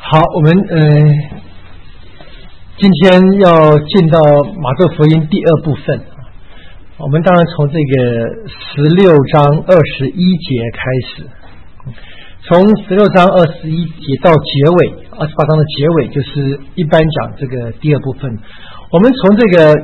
好，我们今天要进到马窦福音第二部分。我们当然从这个16章21节开始，从16章21节到结尾28章的结尾，就是一般讲这个第二部分。我们从这个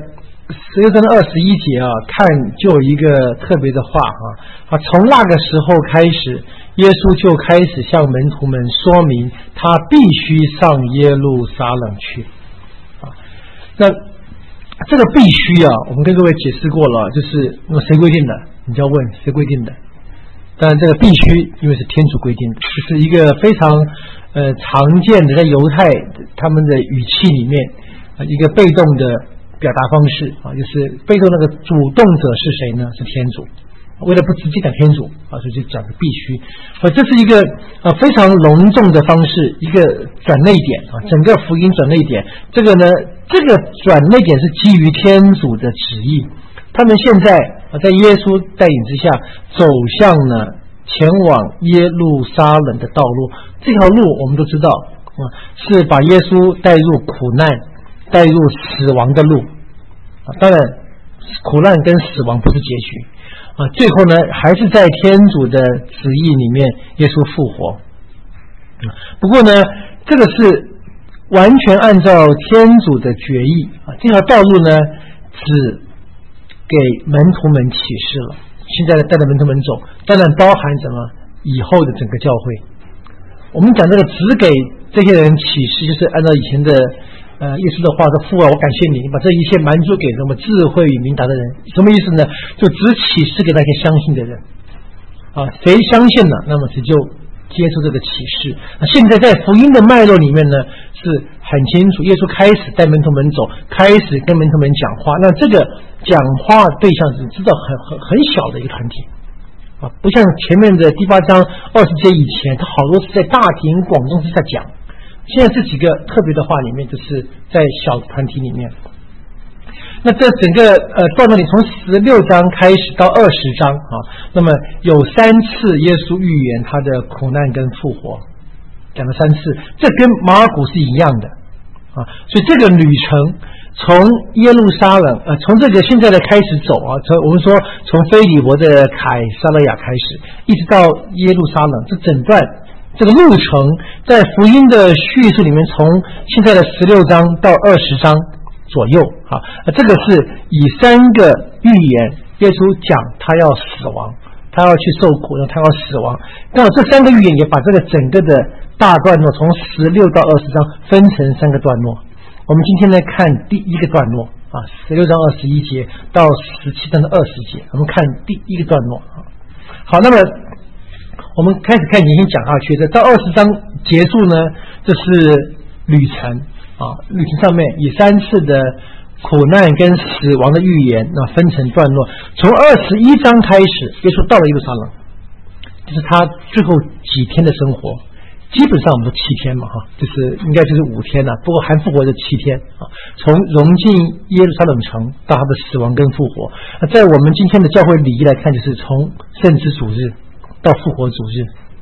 16章的21节看，就有一个特别的话从那个时候开始，耶稣就开始向门徒们说明他必须上耶路撒冷去。那这个必须我们跟各位解释过了，就是谁规定的？你就要问谁规定的。当然这个必须因为是天主规定的，这是一个非常常见的在犹太他们的语气里面一个被动的表达方式就是被动那个主动者是谁呢？是天主。为了不直接讲天主所以就讲的必须。这是一个非常隆重的方式，一个转捩点整个福音转捩点。这个呢，这个转捩点是基于天主的旨意。他们现在在耶稣带领之下，走向了前往耶路撒冷的道路。这条路我们都知道是把耶稣带入苦难、带入死亡的路。当然，苦难跟死亡不是结局。最后呢，还是在天主的旨意里面，耶稣复活。不过呢，这个是完全按照天主的决议这条道路呢，只给门徒们启示了。现在带着门徒们走，当然包含什么？以后的整个教会。我们讲这个只给这些人启示，就是按照以前的耶稣的话说，父啊，我感谢你，把这一切满足给什么智慧与明达的人。什么意思呢？就只启示给那些相信的人谁相信了，那么谁就接受这个启示。现在在福音的脉络里面呢，是很清楚，耶稣开始带门徒们走，开始跟门徒们讲话。那这个讲话对象是知道很小的一个团体不像前面的第8章20节以前，他好多是在大庭广众之下讲。现在这几个特别的话里面，就是在小团体里面。那这整个段落里，从16章开始到20章那么有3次耶稣预言他的苦难跟复活，讲了3次，这跟马尔谷是一样的所以这个旅程从耶路撒冷从这个现在的开始走我们说从腓利伯的凯撒勒雅开始，一直到耶路撒冷，这整段这个路程在福音的叙述里面，从现在的16章到20章左右这个是以3个预言，耶稣讲他要死亡，他要去受苦，他要死亡。那这3个预言也把这个整个的大段落从16到20章分成3个段落。我们今天来看第一个段落16章21节到17章的20节，我们看第一个段落好，那么我们开始看已经讲下去的，到20章结束呢，这是旅程旅程上面以3次的苦难跟死亡的预言分成段落。从21章开始，耶稣到了耶路撒冷，就是他最后几天的生活。基本上我们说7天嘛就是应该就是5天不过含复活的7天从融进耶路撒冷城到他的死亡跟复活。在我们今天的教会礼仪来看，就是从圣之主日到复活主日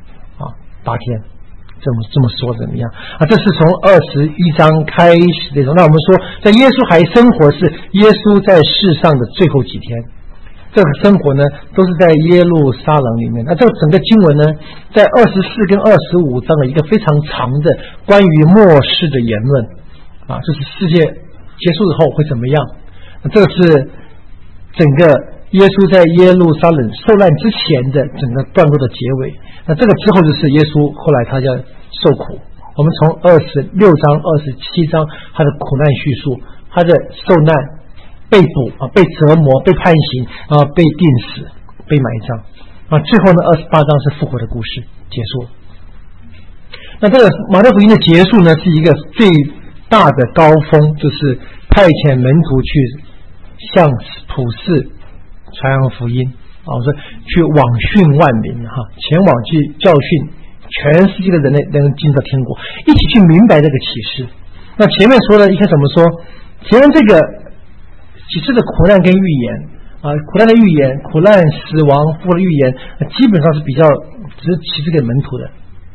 8天，这么说怎么样这是从21章开始的。那我们说在耶稣还生活，是耶稣在世上的最后几天，这个生活呢都是在耶路撒冷里面。那这个整个经文呢，在24跟25章的一个非常长的关于末世的言论就是世界结束以后会怎么样。这个是整个耶稣在耶路撒冷受难之前的整个段落的结尾。那这个之后就是耶稣后来他要受苦。我们从26章27章他的苦难叙述，他的受难、被捕被折磨、被判刑被钉死、被埋葬最后呢28章是复活的故事结束。那这个马太福音的结束呢，是一个最大的高峰，就是派遣门徒去向普世传扬福音说去网训万民前往去教训全世界的人类能进到天国，一起去明白这个启示。那前面说的一开始我们说，前面这个启示的苦难跟预言苦难的预言、苦难、死亡、复活的预言基本上是比较只是启示给门徒的。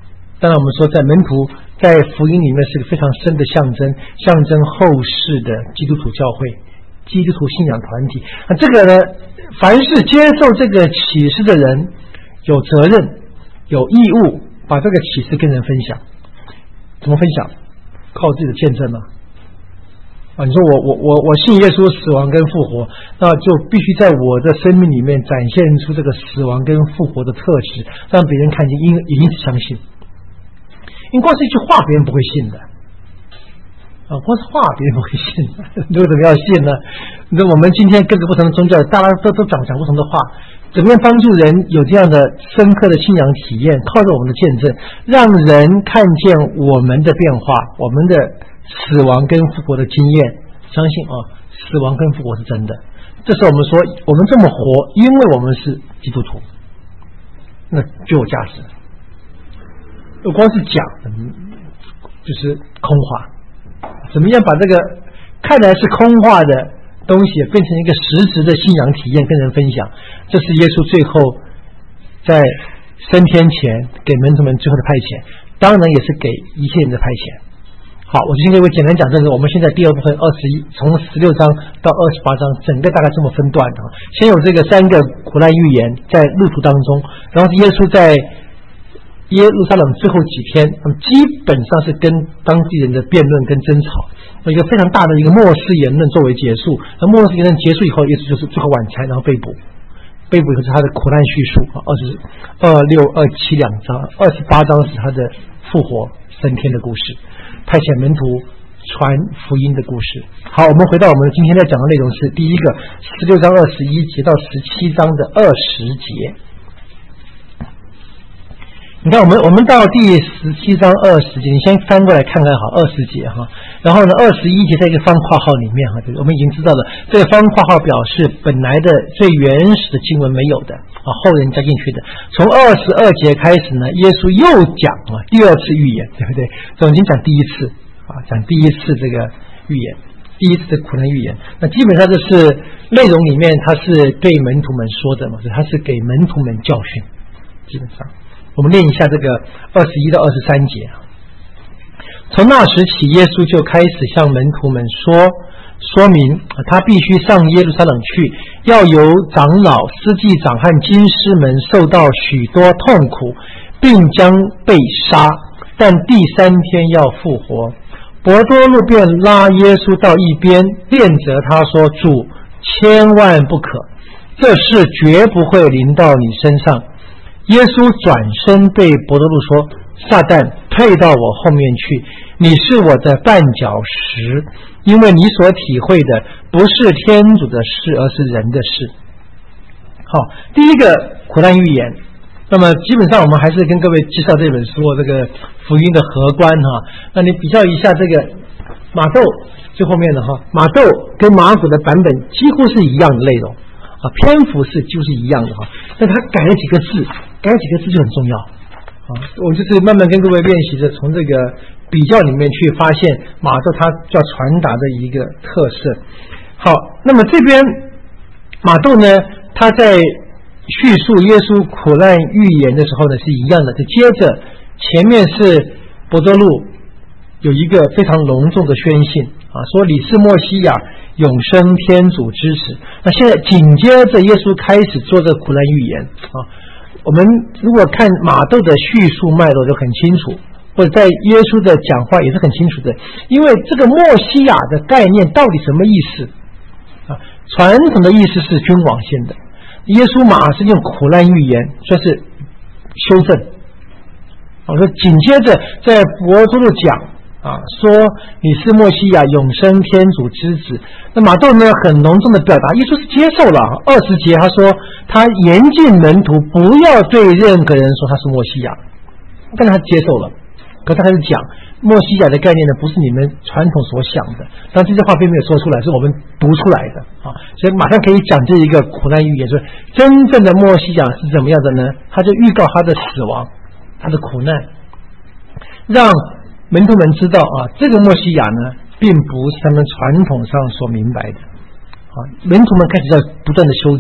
当然我们说在门徒在福音里面是个非常深的象征，象征后世的基督徒教会、基督徒信仰团体。那这个呢，凡是接受这个启示的人有责任有义务把这个启示跟人分享。怎么分享？靠自己的见证吗？你说我信耶稣死亡跟复活，那就必须在我的生命里面展现出这个死亡跟复活的特质，让别人看见因此相信。因为光是一句话别人不会信的光是话别人不会信的如果怎么样信呢？那我们今天各个不同的宗教大家都讲不同的话，怎么样帮助人有这样的深刻的信仰体验，靠着我们的见证让人看见我们的变化，我们的死亡跟复活的经验，相信死亡跟复活是真的。这时候我们说我们这么活，因为我们是基督徒，那就有价值。光是讲就是空话，怎么样把这个看来是空话的东西变成一个实质的信仰体验跟人分享，这是耶稣最后在升天前给门徒们最后的派遣，当然也是给一切人的派遣。好，我就先给各位简单讲这个。我们现在第二部分21，从16章到28章，整个大概这么分段的。先有这个3个苦难预言在路途当中，然后耶稣在耶路撒冷最后几天，基本上是跟当地人的辩论跟争吵，一个非常大的一个末世言论作为结束。那末世言论结束以后，耶稣就是最后晚餐，然后被捕以后是他的苦难叙述26、27两章，28章是他的复活升天的故事，派遣门徒传福音的故事。好，我们回到我们今天在讲的内容是第一个16章21节到17章的20节。你看我们到第17章20节，你先翻过来看看好20节哈，然后呢21节在一个方括号里面哈，我们已经知道了这个方括号表示本来的最原始的经文没有的后人加进去的。从22节开始呢，耶稣又讲第二次预言，对不对？总经讲第一次讲第一次这个预言，第一次的苦难预言。那基本上就是内容里面他是对门徒们说的嘛，他是给门徒们教训。基本上我们念一下这个21到23节。从那时起，耶稣就开始向门徒们说明他必须上耶路撒冷去，要由长老、司祭长和经师们受到许多痛苦，并将被杀，但第3天要复活。伯多禄便拉耶稣到一边，辩责他说：主，千万不可，这事绝不会临到你身上。耶稣转身对伯多禄说：撒旦，退到我后面去，你是我的绊脚石，因为你所体会的不是天主的事，而是人的事。好，第一个苦难预言。那么基本上我们还是跟各位介绍这本书这个福音的荷官那你比较一下这个马窦最后面的马窦跟马可的版本几乎是一样的内容篇幅是就是一样的但他改了几个字就很重要我就是慢慢跟各位练习着从这个比较里面去发现马窦他要传达的一个特色。好，那么这边马窦呢，他在叙述耶稣苦难预言的时候呢是一样的，就接着前面是伯多禄有一个非常隆重的宣信说你是默西亚，永生天主之子。那现在紧接着耶稣开始做这个苦难预言我们如果看马窦的叙述脉络就很清楚，或者在耶稣的讲话也是很清楚的，因为这个默西亚的概念到底什么意思传统的意思是君王性的，耶稣马上用苦难预言算是修正我说紧接着在伯多禄讲说你是默西亚，永生天主之子。那马窦呢很隆重的表达耶稣是接受了20节，他说他严禁门徒不要对任何人说他是默西亚，但是他接受了，可是他开始讲默西亚的概念呢不是你们传统所想的，但这些话并没有说出来，是我们读出来的所以马上可以讲这一个苦难预言，说真正的默西亚是怎么样的呢？他就预告他的死亡，他的苦难，让门徒们知道这个默西亚呢并不是他们传统上所明白的门徒们开始要不断的修正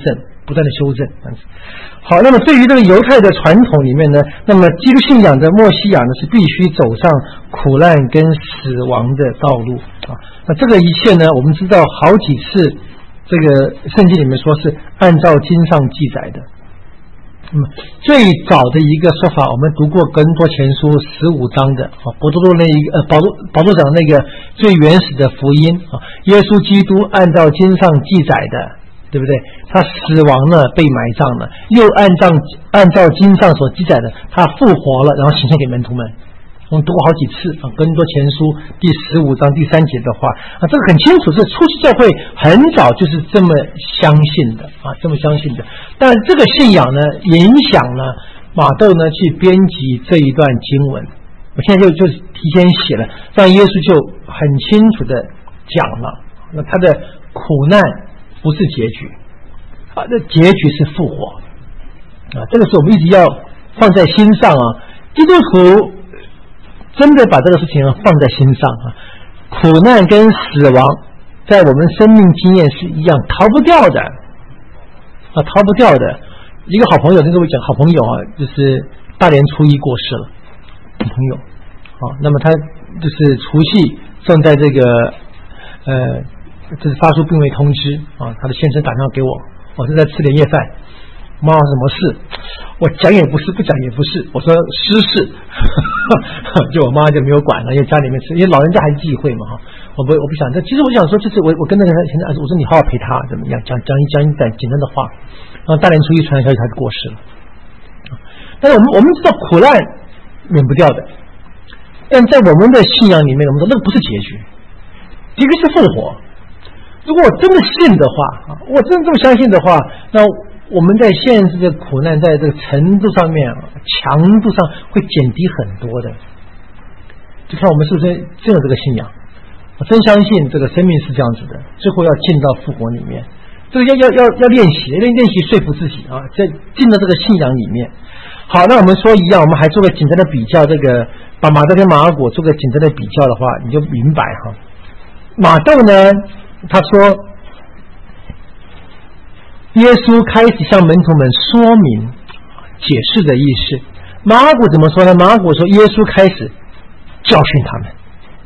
不断的修正。好，那么对于这个犹太的传统里面呢，那么基督信仰的默西亚呢是必须走上苦难跟死亡的道路啊。那这个一切呢，我们知道好几次这个圣经里面说是按照经上记载的。最早的一个说法，我们读过哥林多前书15章的保罗讲那个最原始的福音啊，耶稣基督按照经上记载的，对不对？他死亡了，被埋葬了，又按照经上所记载的，他复活了，然后显现给门徒们。我们读过好几次啊，哥林多前书第15章第3节的话啊，这个很清楚，这初期教会很早就是这么相信的啊，这么相信的。但这个信仰呢，影响了马窦呢去编辑这一段经文。我现在就提前写了，让耶稣就很清楚的讲了，那他的苦难不是结局啊，那结局是复活啊，这个是我们一直要放在心上啊，基督徒。真的把这个事情放在心上啊！苦难跟死亡在我们生命经验是一样，逃不掉的啊，逃不掉的。一个好朋友跟各位讲，好朋友啊，就是大年初一过世了，朋友啊，那么他就是除夕正在这个就是发出病危通知啊，他的先生打电话给我，我正在吃年夜饭。妈什么事？我讲也不是，不讲也不是。我说私事，就我妈就没有管了，因为家里面是，因为老人家还是忌讳嘛哈。我不想，其实我想说，就是我跟那个人现在，我说你好好陪他怎么样？讲一段简单的话，然后大年初一传来消息他就过世了。但是我们知道苦难免不掉的，但在我们的信仰里面，我们说那个不是结局，结局是复活。如果我真的信的话，我真的这么相信的话，那我们在现实的苦难在这个程度上面强度上会减低很多的，就看我们是不是真有这个信仰。我真相信这个生命是这样子的，最后要进到复活里面，这个要练习说服自己啊，在进到这个信仰里面。好，那我们说一样，我们还做个简单的比较，这个把马窦跟马尔谷做个简单的比较的话，你就明白哈。马窦呢，他说耶稣开始向门徒们说明解释的意思。马尔谷怎么说呢？马尔谷说耶稣开始教训他们，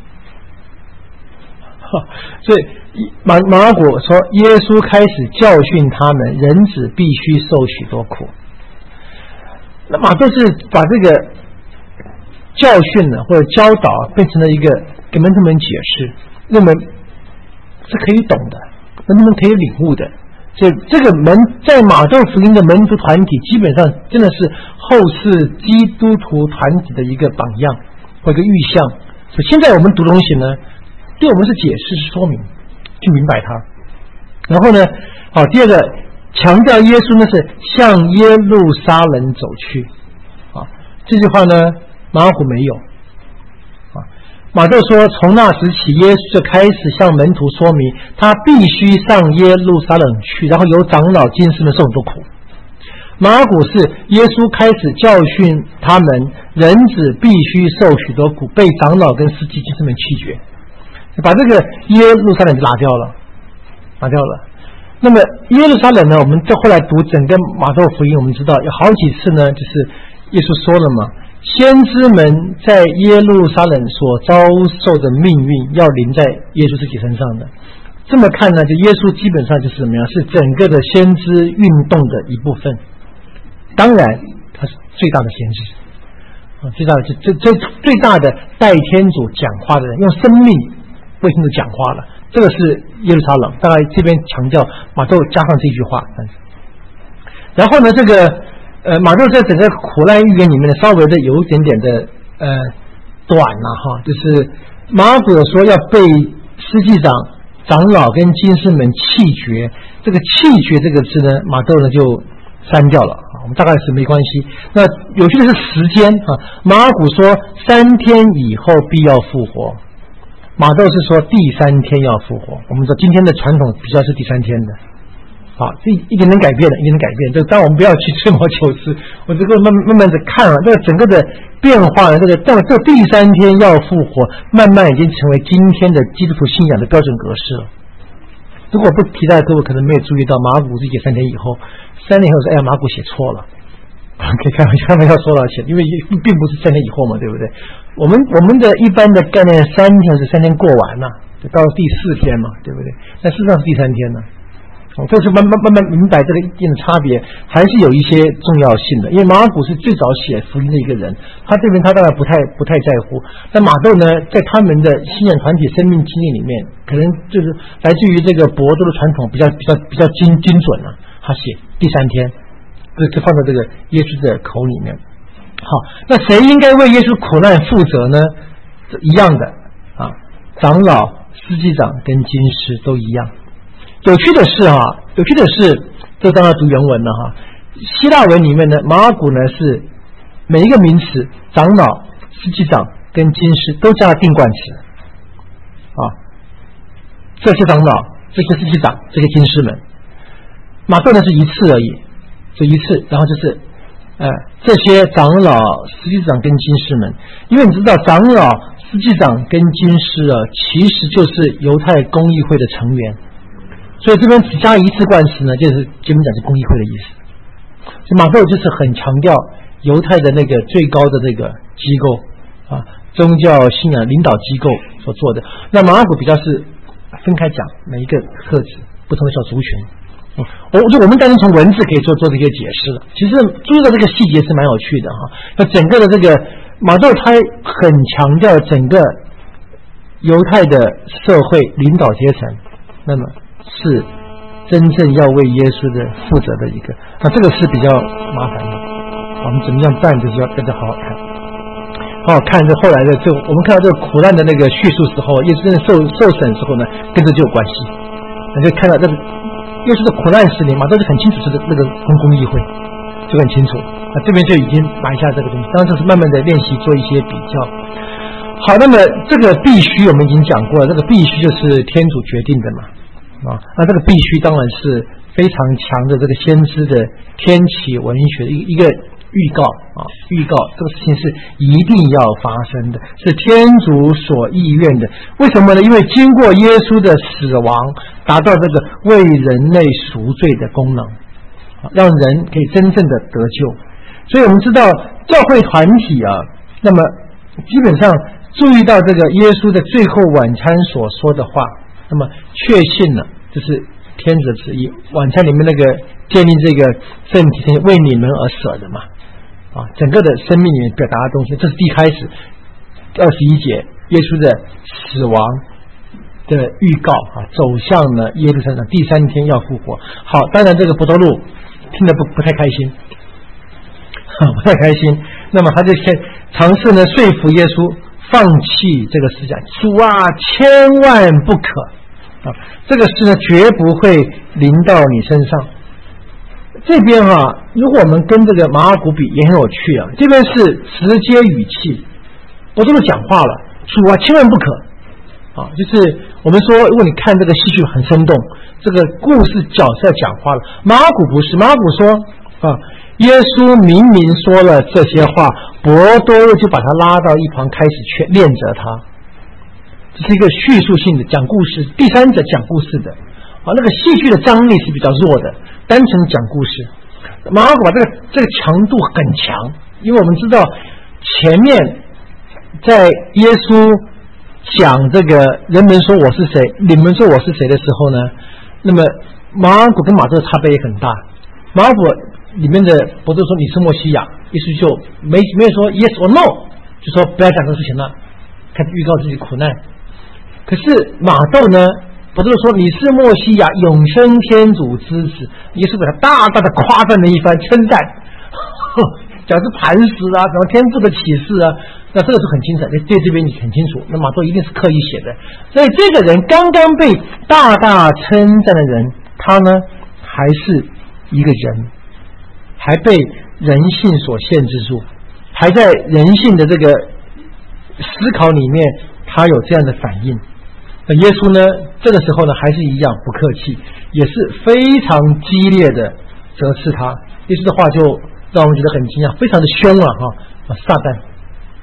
所以马尔谷说耶稣开始教训他们，人子必须受许多苦。那马窦是把这个教训呢或者教导变成了一个给门徒们解释，认为是可以懂的，门徒们可以领悟的。所以这个在马窦福音的门徒团体基本上真的是后世基督徒团体的一个榜样或一个预象。所以现在我们读东西呢，对我们是解释是说明，去明白它。然后呢，好，第二个强调耶稣呢是向耶路撒冷走去啊，这句话呢马尔谷没有啊。马窦说从那时起耶稣就开始向门徒说明他必须上耶路撒冷去，然后由长老经师们受很多苦。马尔谷是耶稣开始教训他们，人子必须受许多苦，被长老跟司祭经师们弃绝，把这个耶路撒冷就拿掉了。那么耶路撒冷呢，我们后来读整个马窦福音，我们知道有好几次呢，就是耶稣说了嘛，先知们在耶路撒冷所遭受的命运要临在耶稣自己身上的。这么看呢，就耶稣基本上就是怎么样，是整个的先知运动的一部分。当然他是最大的先知啊，最大的最大的代天主讲话的人，用生命为天主讲话了。这个是耶路撒冷，大概这边强调马窦加上这句话。然后呢，这个马窦在整个苦难预言里面呢，稍微的有一点点的短了哈，就是马尔谷说要被司祭长、长老跟经师们弃绝，这个弃绝这个字呢，马窦呢就删掉了，我们大概是没关系。那有趣的是时间啊，马尔谷说3天以后必要复活，马窦是说第3天要复活。我们说今天的传统比较是第3天的，好，这一点点改变了，一点点改变。就当我们不要去吹毛求疵，我这个慢慢的看啊，这个整个的变化，这第3天要复活，慢慢已经成为今天的基督徒信仰的标准格式了。 如果不提到，各位可能没有注意到，马可是写3天以后，3年以后说，哎呀，马可写错了，可以开玩笑说了写，因为并不是3天以后嘛，对不对？我们的一般的概念，3天是3天过完了，就到了第4天嘛，对不对？但事实上是第3天呢。这是慢慢明白这个一定的差别，还是有一些重要性的。因为马可是最早写福音的一个人，他这边他当然不太在乎。但马窦呢，在他们的信仰团体生命经历里面，可能就是来自于这个博多的传统比较精准了。他写第3天，这放在这个耶稣的口里面。好，那谁应该为耶稣苦难负责呢？一样的啊，长老、司祭长跟经师都一样。有趣的是，这当然读原文了哈。希腊文里面呢，马可呢是每一个名词，长老、司祭长跟经师都加了定冠词啊。这些长老、这些司祭长、这些经师们，马可呢是一次而已，就一次，然后就是这些长老、司祭长跟经师们，因为你知道长老、司祭长跟经师啊，其实就是犹太公议会的成员。所以这边只加一次冠词呢，就是基本讲是公议会的意思。所以马可就是很强调犹太的那个最高的这个机构啊，宗教信仰领导机构所做的。那马可比较是分开讲每一个特质不同的小族群。我们当然从文字可以做这些解释了。其实注意到这个细节是蛮有趣的哈。那整个的这个马可他很强调整个犹太的社会领导阶层，那么是真正要为耶稣的负责的一个，那这个是比较麻烦的。我们怎么样办，就是要跟着好好看，好好看这后来的我们看到这个苦难的那个叙述时候，耶稣真的受审时候呢，跟这就有关系。那就看到这个耶稣的苦难史里，马可是很清楚是那个公议会，就很清楚。那这边就已经埋下这个东西，当然这是慢慢的练习做一些比较。好，那么这个必须我们已经讲过了，这个必须就是天主决定的嘛。那这个必须当然是非常强的这个先知的天启文学的一个预告啊，预告这个事情是一定要发生的，是天主所意愿的。为什么呢？因为经过耶稣的死亡，达到这个为人类赎罪的功能，让人可以真正的得救。所以我们知道教会团体啊，那么基本上注意到这个耶稣的最后晚餐所说的话，那么确信了这是天主的旨意。晚餐里面那个建立这个圣体是为你们而舍的嘛，整个的生命里面表达的东西，这是第一开始21节耶稣的死亡的预告走向了耶路撒冷，第3天要复活。好，当然这个伯多禄听得不太开心，不太开心。那么他就尝试呢说服耶稣放弃这个思想，主啊，千万不可这个事呢绝不会临到你身上。这边如果我们跟这个马可比也很有趣啊，这边是直接语气，我这么讲话了，主啊，千万不可就是我们说，如果你看这个戏剧很生动，这个故事角色讲话了。马可不是，马可说耶稣明明说了这些话，伯多禄就把他拉到一旁开始练着他。这是一个叙述性的讲故事，第三者讲故事的那个戏剧的张力是比较弱的，单纯讲故事。马可把这个强度很强，因为我们知道前面在耶稣讲这个人们说我是谁，你们说我是谁的时候呢，那么马可跟马窦的差别也很大。马可里面的伯多禄说你是默西亚，耶稣就没有说 yes or no， 就说不要讲这个事情了，开始预告自己苦难。可是马窦呢，伯多禄说你是默西亚，永生天主之子，耶稣给他大大的夸赞了一番，称赞讲是磐石什么天父的启示那这个是很清楚，对这边你很清楚，那马窦一定是刻意写的。所以这个人刚刚被大大称赞的人，他呢还是一个人，还被人性所限制住，还在人性的这个思考里面，他有这样的反应。那耶稣呢这个时候呢还是一样不客气，也是非常激烈的责斥他。耶稣的话就让我们觉得很惊讶，非常的凶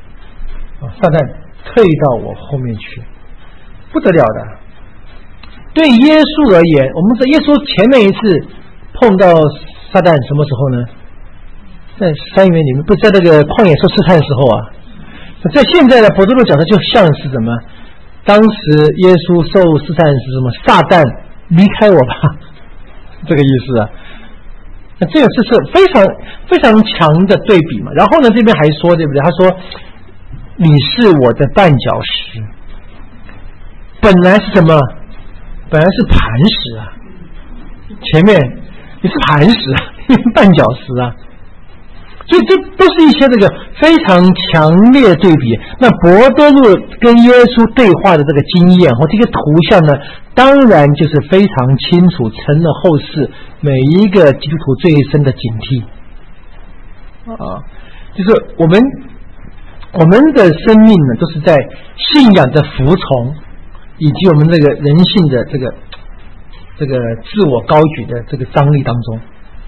撒旦退到我后面去，不得了的。 对耶稣而言，我们在耶稣前面一次碰到撒旦什么时候呢？在山园里面，不是在那个旷野受试探的时候啊。在现在的伯多禄讲的就像是什么？当时耶稣受试探是什么？撒旦离开我吧，这个意思啊。那这个是非常非常强的对比嘛。然后呢，这边还说，对不对？他说：“你是我的绊脚石。”本来是什么？本来是磐石啊。前面你是磐石啊，绊脚石啊。所以这都是一些这个非常强烈的对比。那伯多禄跟耶稣对话的这个经验或这个图像呢，当然就是非常清楚，成了后世每一个基督徒最深的警惕啊。就是我们的生命呢，都是在信仰的服从，以及我们这个人性的这个自我高举的这个张力当中。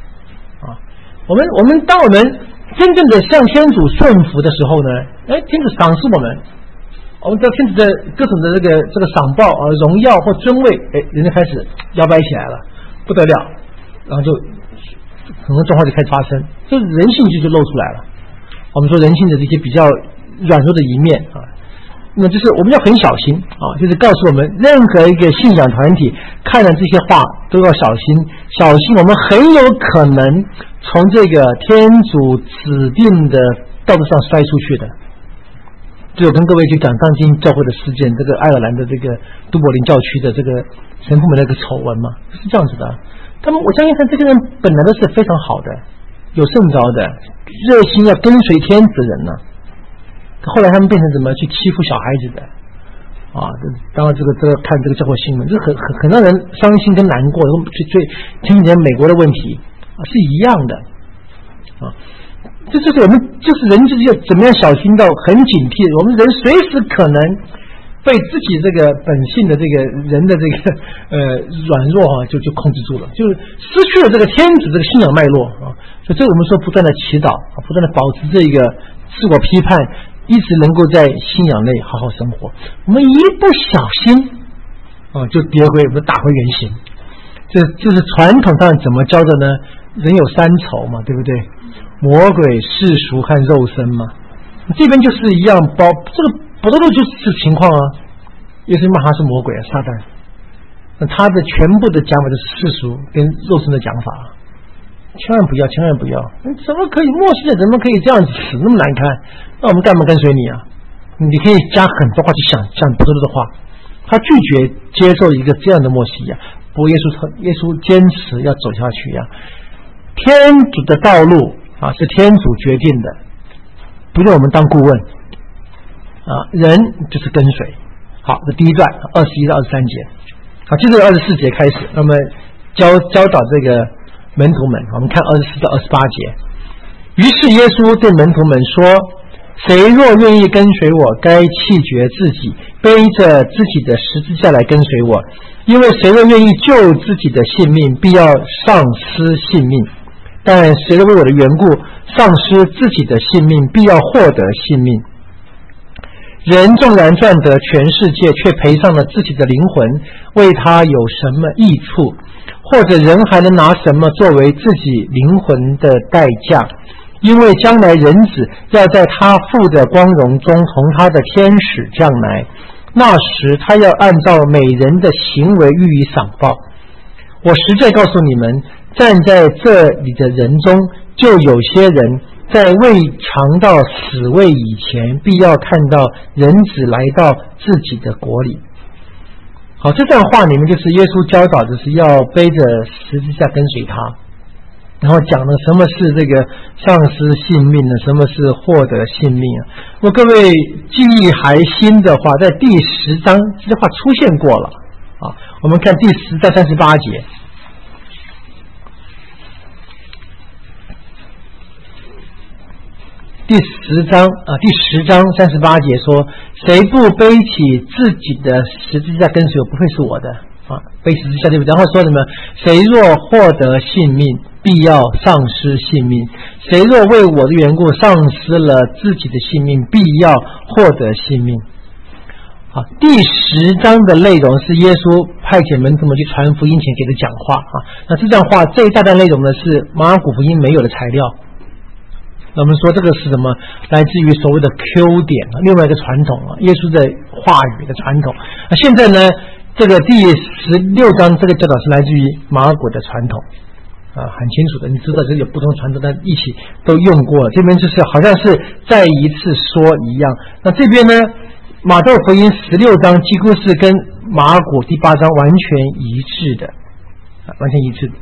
当我们真正的向天主顺服的时候呢，天主赏赐我们知道天主的各种的这个赏报荣耀或尊位，人就开始摇摆起来了，不得了，然后就很多状况就开始发生，就是人性就露出来了。我们说人性的这些比较软弱的一面啊，那么就是我们要很小心啊，就是告诉我们任何一个信仰团体看了这些话都要小心，我们很有可能从这个天主指定的道路上摔出去的。就我跟各位去讲当今教会的事件，这个爱尔兰的这个都柏林教区的这个神父们那个丑闻嘛，是这样子的。我相信他这个人本来都是非常好的，有圣召的，热心要跟随天子的人呢。后来他们变成怎么去欺负小孩子的啊？当然这个看这个教会新闻，这很让人伤心跟难过。最听起来美国的问题是一样的啊。这就是我们就是人就是要怎么样小心到很警惕，我们人随时可能被自己这个本性的这个人的这个软弱就控制住了，就是失去了这个天子这个信仰脉络啊。所以这我们说不断的祈祷，不断的保持这个自我批判，一直能够在信仰内好好生活。我们一不小心就跌回我们打回原形。这是传统上怎么教的呢？人有三仇嘛，对不对？魔鬼、世俗和肉身嘛。这边就是一样，这个伯多禄就是情况啊。耶稣骂他是魔鬼撒旦，那他的全部的讲法就是世俗跟肉身的讲法。千万不要怎么可以默示的，怎么可以这样子死那么难看？那我们干嘛跟随你啊？你可以加很多话去想伯多禄的话。他拒绝接受一个这样的默西亚，不过耶稣坚持要走下去呀。天主的道路是天主决定的，不用我们当顾问人就是跟随。好，这第一段21到23节。好，接着24节开始，那么教导这个门徒们，我们看24到28节。于是耶稣对门徒们说：谁若愿意跟随我，该弃绝自己，背着自己的十字架来跟随我。因为谁若愿意救自己的性命，必要丧失性命；但谁若为我的缘故丧失自己的性命，必要获得性命。人纵然赚得全世界，却赔上了自己的灵魂，为他有什么益处？或者人还能拿什么作为自己灵魂的代价？因为将来人子要在他父的光荣中同他的天使降来，那时他要按照每人的行为予以赏报。我实在告诉你们，站在这里的人中，就有些人在未尝到死位以前，必要看到人子来到自己的国里。好，这段话里面就是耶稣教导的是要背着十字架跟随他，然后讲了什么是这个丧失性命呢？什么是获得性命啊？如果各位记忆还新的话，在第10章这句话出现过了啊。我们看第10章38节。第10章38节说：谁不背起自己的十字架跟随我，不会是我的背十字架，对不对？然后说什么？谁若获得性命，必要丧失性命；谁若为我的缘故丧失了自己的性命，必要获得性命。好， 好，第10章的内容是耶稣派遣门徒们去传福音前给的讲话啊。那这段话这一大段内容呢是马可福音没有的材料。那我们说这个是什么？来自于所谓的 Q 点啊，另外一个传统啊，耶稣的话语的传统。那现在呢，这个第16章这个教导是来自于马可的传统啊，很清楚的，你知道这有不同传统，但一起都用过了。这边就是好像是再一次说一样。那这边呢？马窦福音16章几乎是跟马可第8章完全一致的，完全一致的。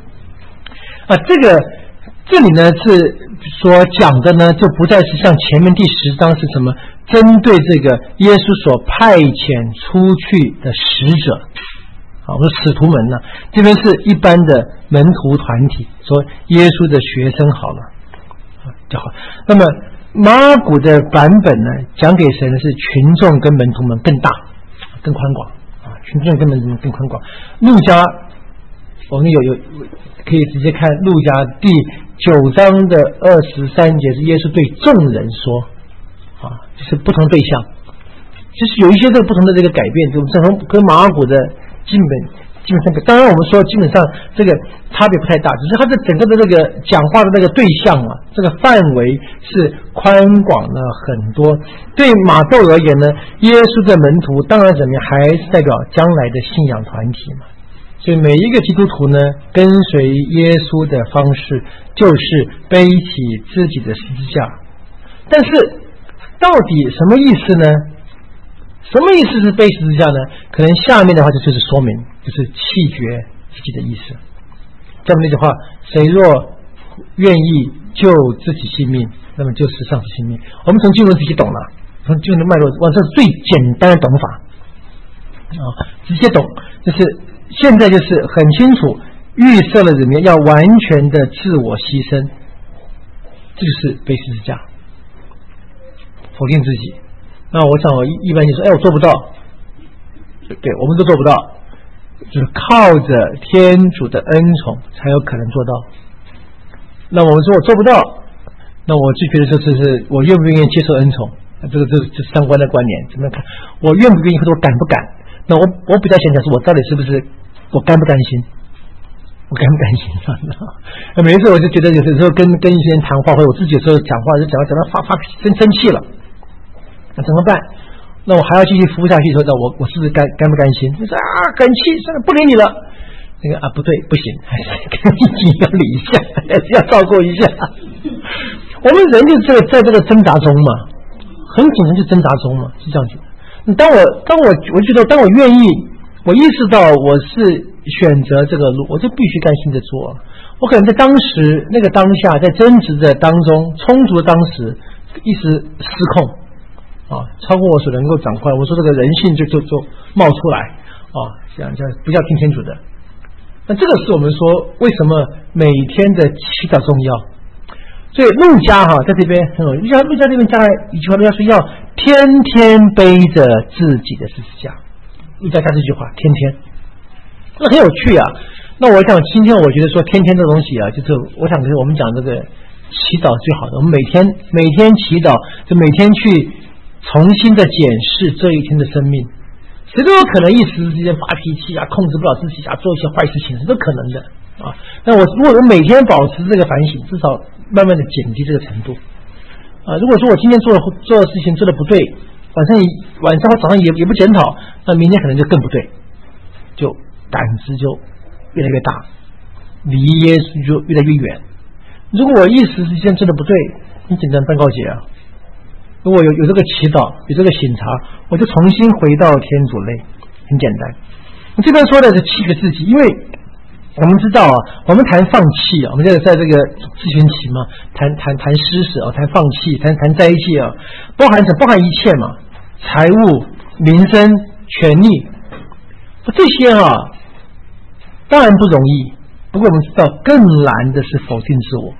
这里呢是所讲的呢，就不再是像前面第10章是什么针对这个耶稣所派遣出去的使者，我说使徒们呢，这边是一般的门徒团体，说耶稣的学生好了就好。那么马可的版本呢，讲给谁呢？是群众跟门徒们更大、更宽广啊，群众跟门徒们更宽广。路加，我们有可以直接看路加第9章的23节，是耶稣对众人说啊，就是不同对象，就是有一些这个不同的这个改变，就跟马可的基本上，当然我们说基本上这个差别不太大，只是它的整个的这个讲话的那个对象啊，这个范围是宽广了很多。对马窦而言呢，耶稣的门徒当然怎么样，还是代表将来的信仰团体嘛。所以每一个基督徒呢，跟随耶稣的方式就是背起自己的十字架。但是到底什么意思呢？什么意思是背十字架呢？可能下面的话就是说明，就是弃绝自己的意思。下面那句话，谁若愿意救自己性命，那么就是丧失性命。我们从经文仔细懂了，从经文的脉络往这是最简单的懂法啊，直接懂，就是现在就是很清楚预设了人们要完全的自我牺牲，这就是背十字架，否定自己。那我想我一般就说，我做不到，对，我们都做不到，就是靠着天主的恩宠才有可能做到。那我们说我做不到，那我就觉得就是我愿不愿意接受恩宠，这是相关的观念，怎么样看？我愿不愿意或者我敢不敢？那我比较想讲是我到底是不是我甘不甘心？我甘不甘心？每一次我就觉得有的时候跟一些人谈话，或者我自己有时候讲话就讲到发生气了。那怎么办？那我还要继续服务下去，说我是不是甘不甘心？你说很气，算了，不理你了。那个不对，不行，还是跟自己要理一下，还是要照顾一下。我们人就在这个挣扎中嘛，很紧张就挣扎中嘛，是这样子。当我觉得当我愿意，我意识到我是选择这个路，我就必须甘心的做。我可能在当时那个当下，在争执的当中，冲突的当时，一时失控。超过我所能够掌控，我说这个人性就冒出来这样不要听天主的。那这个是我们说为什么每天的祈祷重要。所以路加在这边路加这边加了一句话，路加说要天天背着自己的十字架。路加加这句话，天天，那很有趣啊。那我想今天我觉得说天天这东西啊，就是我想就是我们讲这个祈祷最好的，我们每天祈祷，就每天去重新的检视这一天的生命，谁都有可能一时之间发脾气控制不了自己做一些坏事情，是都可能的那如果我每天保持这个反省，至少慢慢的减低这个程度如果说我今天做的事情做的不对，晚上或早上也不检讨，那明天可能就更不对，就胆子就越来越大，离耶稣就越来越远。如果我一时之间做的不对，很简单，办告解如果有这个祈祷，有这个省察，我就重新回到天主类，很简单。这边说的是7个字己，因为我们知道我们谈放弃我们现在在这个自寻期嘛，谈施舍谈放弃，谈在一起包含一切嘛，财物、民生、权利，这些当然不容易。不过我们知道更难的是否定自我。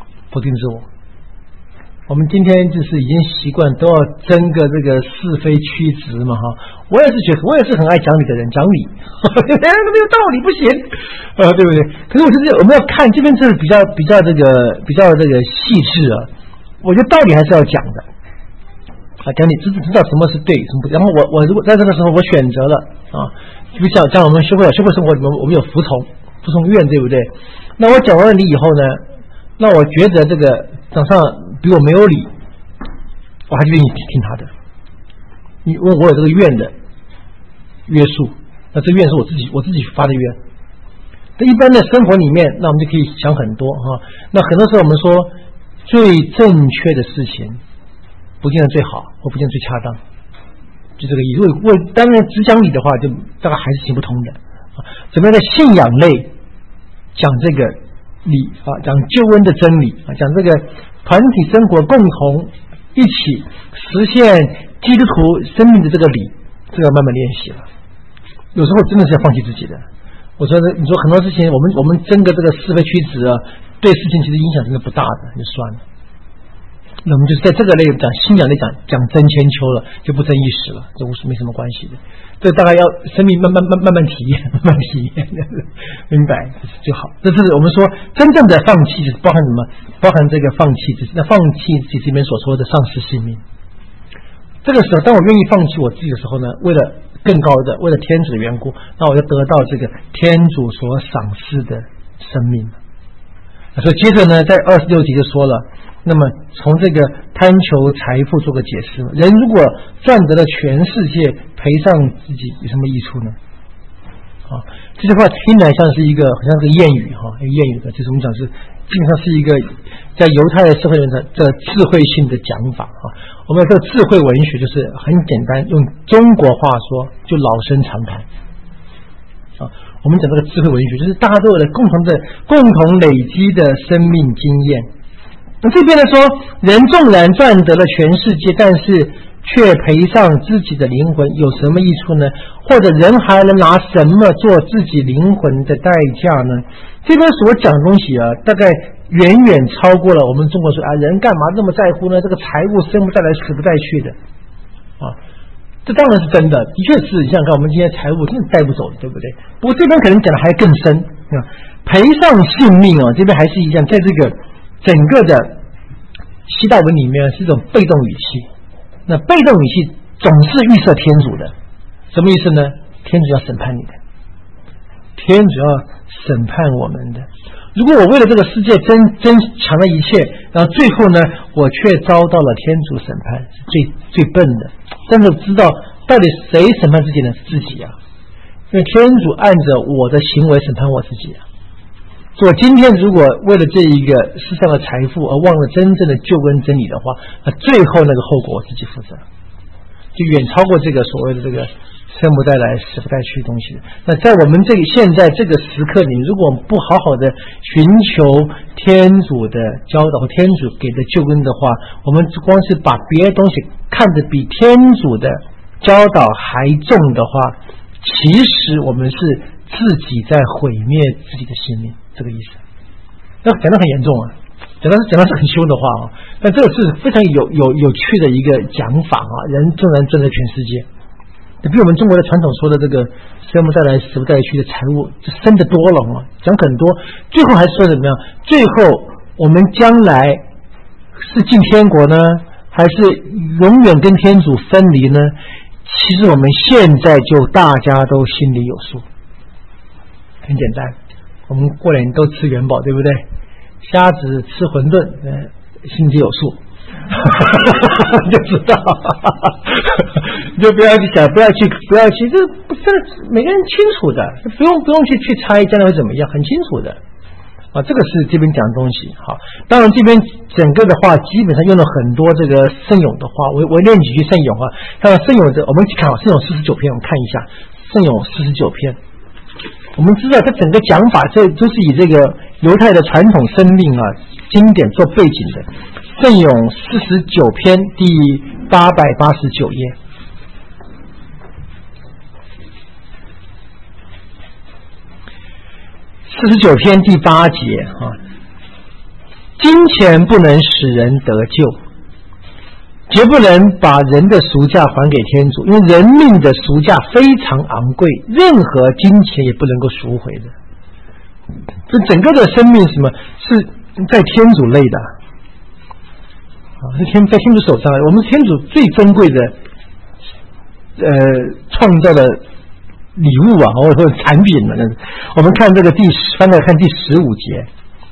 我们今天就是已经习惯都要争个这个是非曲直嘛我也是很爱讲理的人，讲理没有道理不行对不对？可是我们要看这边是比较这个细致我觉得道理还是要讲的， 讲你知道什么是对，什么不对。然后我如果在这个时候我选择了就像我们修会生活里面我们有服从愿，对不对？那我讲完了理以后呢，那我觉得这个长上比我没有理，我还是愿意听他的。你问我有这个愿的约束，那这愿是我自己发的愿。在一般的生活里面，那我们就可以想很多那很多时候我们说最正确的事情不见得最好，或不见得最恰当，就这个意思。如果当然只讲理的话，就大概还是行不通的怎么样的信仰类讲这个理讲救恩的真理讲这个团体生活共同一起实现基督徒生命的这个理，这个慢慢练习了。有时候真的是要放弃自己的。我说你说很多事情，我们争个这个是非曲直对事情其实影响真的不大的，就算了。那我们就是在这个类讲信仰类讲真千秋了，就不争一时了，这没什么关系的。这大概要生命慢慢体验，明白就好。这是我们说真正的放弃，就是包含什么？包含这个放弃自己。那放弃自己这边所说的丧失性命。这个时候，当我愿意放弃我自己的时候呢，为了更高的，为了天主的缘故，那我就得到这个天主所赏赐的生命。所以接着呢，在26节就说了，那么从这个贪求财富做个解释，人如果赚得了全世界，赔上自己有什么益处呢？这句话听来像是一个好像是个谚语一个谚语的，就是我们讲是基本上是一个在犹太的社会里面的智慧性的讲法我们这个智慧文学就是很简单，用中国话说就老生常谈我们讲这个智慧文学就是大家都有共同累积的生命经验。那这边呢说，人纵然赚得了全世界，但是却赔上自己的灵魂，有什么益处呢？或者人还能拿什么做自己灵魂的代价呢？这边所讲的东西大概远远超过了我们中国说人干嘛那么在乎呢？这个财物生不带来死不带去的这当然是真的，的确是你想想看，我们今天财物真的带不走的，对不对？不过这边可能讲的还更深赔上性命这边还是一样，在这个整个的希腊文里面是一种被动语气。那被动语气总是预设天主的，什么意思呢？天主要审判你的，天主要审判我们的。如果我为了这个世界争抢了一切，然后最后呢，我却遭到了天主审判，是最笨的。但是知道到底谁审判自己呢？是自己因为天主按着我的行为审判我自己所以今天如果为了这一个世上的财富而忘了真正的救恩真理的话，那最后那个后果我自己负责，就远超过这个所谓的这个生不带来死不带去的东西。那在我们现在这个时刻里，如果我们不好好的寻求天主的教导和天主给的救恩的话，我们光是把别的东西看得比天主的教导还重的话，其实我们是自己在毁灭自己的性命，这个意思。那讲得很严重讲的是很凶的话但这个是非常有趣的一个讲法人纵然赚得全世界，比我们中国的传统说的这个生不带来死不带去的财物就深得多了讲很多。最后还说怎么样？最后我们将来是进天国呢，还是永远跟天主分离呢？其实我们现在就大家都心里有数，很简单，我们过年都吃元宝，对不对？虾子吃馄饨，心里有数就知道你就不要去想，不要去，这每个人清楚的，不用去猜将来会怎么样，很清楚的这个是这边讲的东西。好，当然这边整个的话基本上用了很多这个圣咏的话，我念几句圣咏当然圣咏的我们看圣咏49篇，我们看一下圣咏49篇。我们知道这整个讲法这都是以这个犹太的传统生命经典做背景的。圣咏49篇第889页。49篇第8节金钱不能使人得救，绝不能把人的赎价还给天主，因为人命的赎价非常昂贵，任何金钱也不能够赎回的。这整个的生命什么是在天主类的是在天主手上，我们是天主最珍贵的创造的礼物啊，或者产品嘛。我们看这个翻来看第15节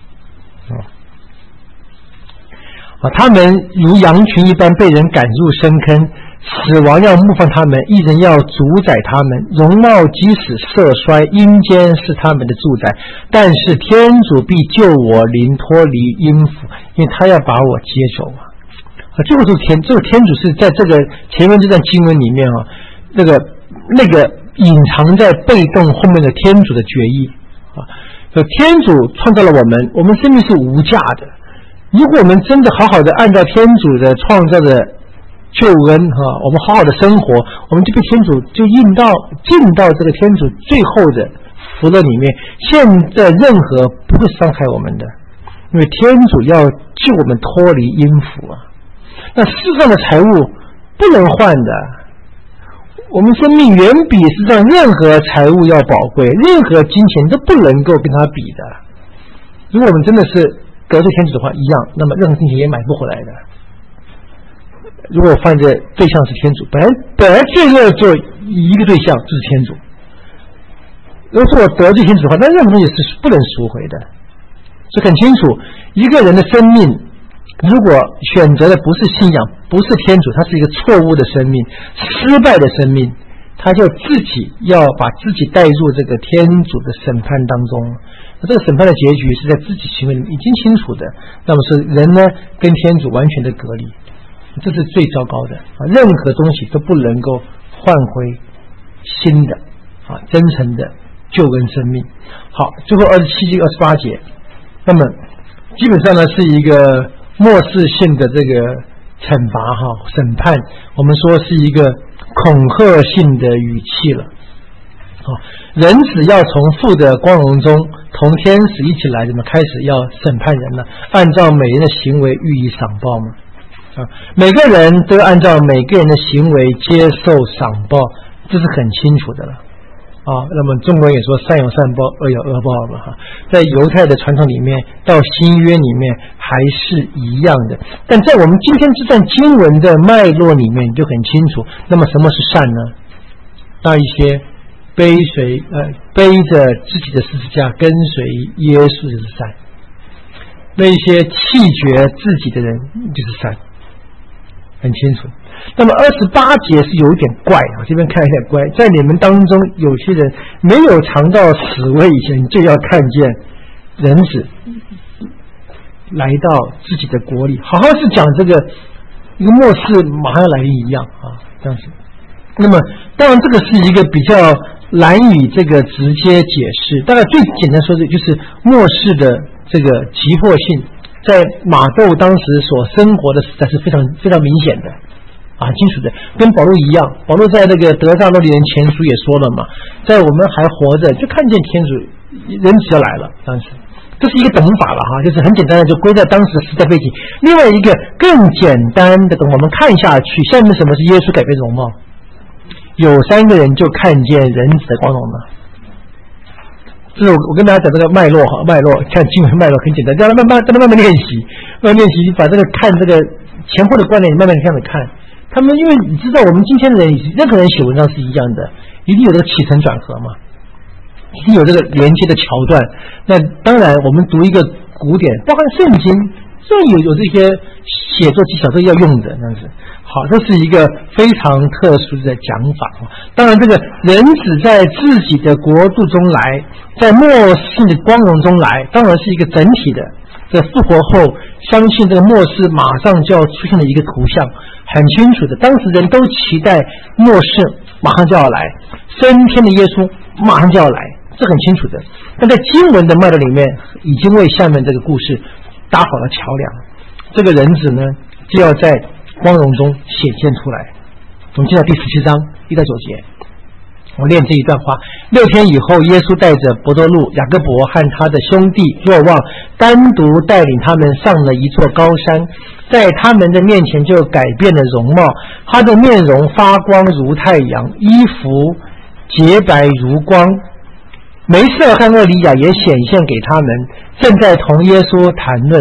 他们如羊群一般被人赶入深坑，死亡要牧放他们，义人要主宰他们，容貌即使色衰，阴间是他们的住宅，但是天主必救我灵脱离阴府，因为他要把我接走这个天主是在这个前面这段经文里面那个隐藏在被动后面的天主的决议天主创造了我们生命是无价的。如果我们真的好好的按照天主的创造的救恩我们好好的生活，我们就被天主就进到这个天主最后的福乐里面，现在任何不会伤害我们的，因为天主要救我们脱离阴府那世上的财物不能换的，我们生命远比世上任何财物要宝贵，任何金钱都不能够跟它比的。如果我们真的是得罪天主的话一样，那么任何金钱也买不回来的。如果我犯的对象是天主，本来罪恶做一个对象就是天主，如果说我得罪天主的话，那任何东西是不能赎回的。所以很清楚，一个人的生命如果选择的不是信仰，不是天主，他是一个错误的生命，失败的生命，他就自己要把自己带入这个天主的审判当中。那这个审判的结局是在自己行为里面已经清楚的，那么是人呢跟天主完全的隔离，这是最糟糕的任何东西都不能够换回新的真诚的救恩生命。好，最后27节28节，那么基本上呢是一个末世性的这个惩罚审判，我们说是一个恐吓性的语气了人子要从父的光荣中同天使一起来，开始要审判人了，按照每人的行为予以赏报嘛每个人都按照每个人的行为接受赏报，这是很清楚的了那么中国人也说善有善报，恶有恶报嘛在犹太的传统里面到新约里面还是一样的，但在我们今天这段经文的脉络里面就很清楚。那么什么是善呢？那一些背着自己的十字架跟随耶稣就是善，那一些弃绝自己的人就是善，很清楚。那么28节是有一点怪这边看一下怪，在你们当中有些人没有尝到死味以前，就要看见人子来到自己的国里，好好是讲这个一个末世马上要来临一样这样子。那么当然这个是一个比较难以这个直接解释，大概最简单说的就是末世的这个急迫性，在马窦当时所生活的时代是非常非常明显的清楚的，跟保罗一样。保罗在这个德撒罗尼人前书也说了嘛，在我们还活着就看见天主人子要来了，当时这是一个懂法了就是很简单的就归在当时的时代背景。另外一个更简单的，等我们看下去，下面什么是耶稣改变容貌？有3个人就看见人子的光荣了。这是我跟大家讲这个脉络看经文脉络很简单，让他慢慢练习，把这个看这个前后的观念慢慢这样的看。他们因为你知道我们今天的人任何人写文章是一样的，一定有这个起承转合嘛，一定有这个连接的桥段。那当然我们读一个古典包含圣经，这有这些写作技巧都要用的这样子。好，这是一个非常特殊的讲法。当然这个人子在自己的国度中来，在末世的光荣中来，当然是一个整体的，这复活后相信这个末世马上就要出现的一个图像，很清楚的，当时人都期待末世马上就要来，升天的耶稣马上就要来，这很清楚的。但在经文的脉络里面已经为下面这个故事搭好了桥梁，这个人子呢就要在光荣中显现出来。我们进到第17章1到9节，我念这一段话。6天以后，耶稣带着伯多禄、雅各伯和他的兄弟若望，单独带领他们上了一座高山，在他们的面前就改变了容貌，他的面容发光如太阳，衣服洁白如光。梅瑟和厄里亚也显现给他们，正在同耶稣谈论。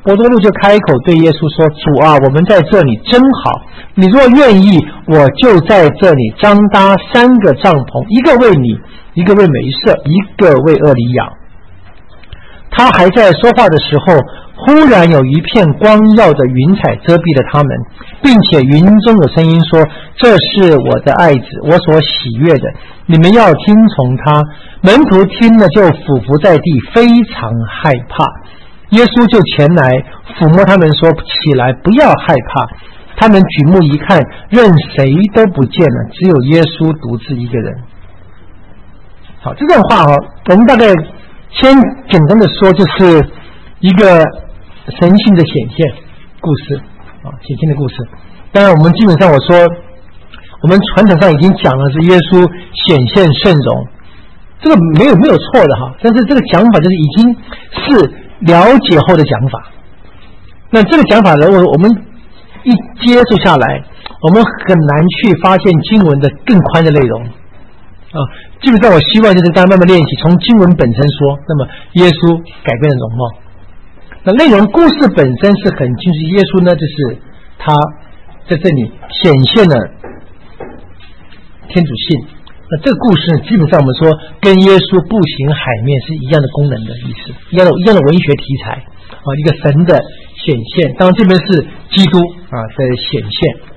伯多禄就开口对耶稣说：主啊，我们在这里真好，你若愿意，我就在这里张搭3个帐篷，一个为你，一个为梅瑟，一个为厄里亚。他还在说话的时候，忽然有一片光耀的云彩遮蔽了他们，并且云中有声音说：这是我的爱子，我所喜悦的，你们要听从他。门徒听了就俯伏在地，非常害怕。耶稣就前来抚摸他们说：起来，不要害怕。他们举目一看，任谁都不见了，只有耶稣独自一个人。好，这段话我们大概先简单的说，就是一个神性的显现故事显现的故事。当然我们基本上我说我们传统上已经讲了是耶稣显现圣容，这个没有错的但是这个讲法就是已经是了解后的讲法。那这个讲法呢，我们一接触下来，我们很难去发现经文的更宽的内容基本上我希望就是大家慢慢练习，从经文本身说，那么耶稣改变了容貌。那内容故事本身是很清楚，耶稣呢就是他在这里显现了天主性。那这个故事基本上我们说跟耶稣步行海面是一样的功能的意思，一样的文学题材一个神的显现。当然这边是基督的显现。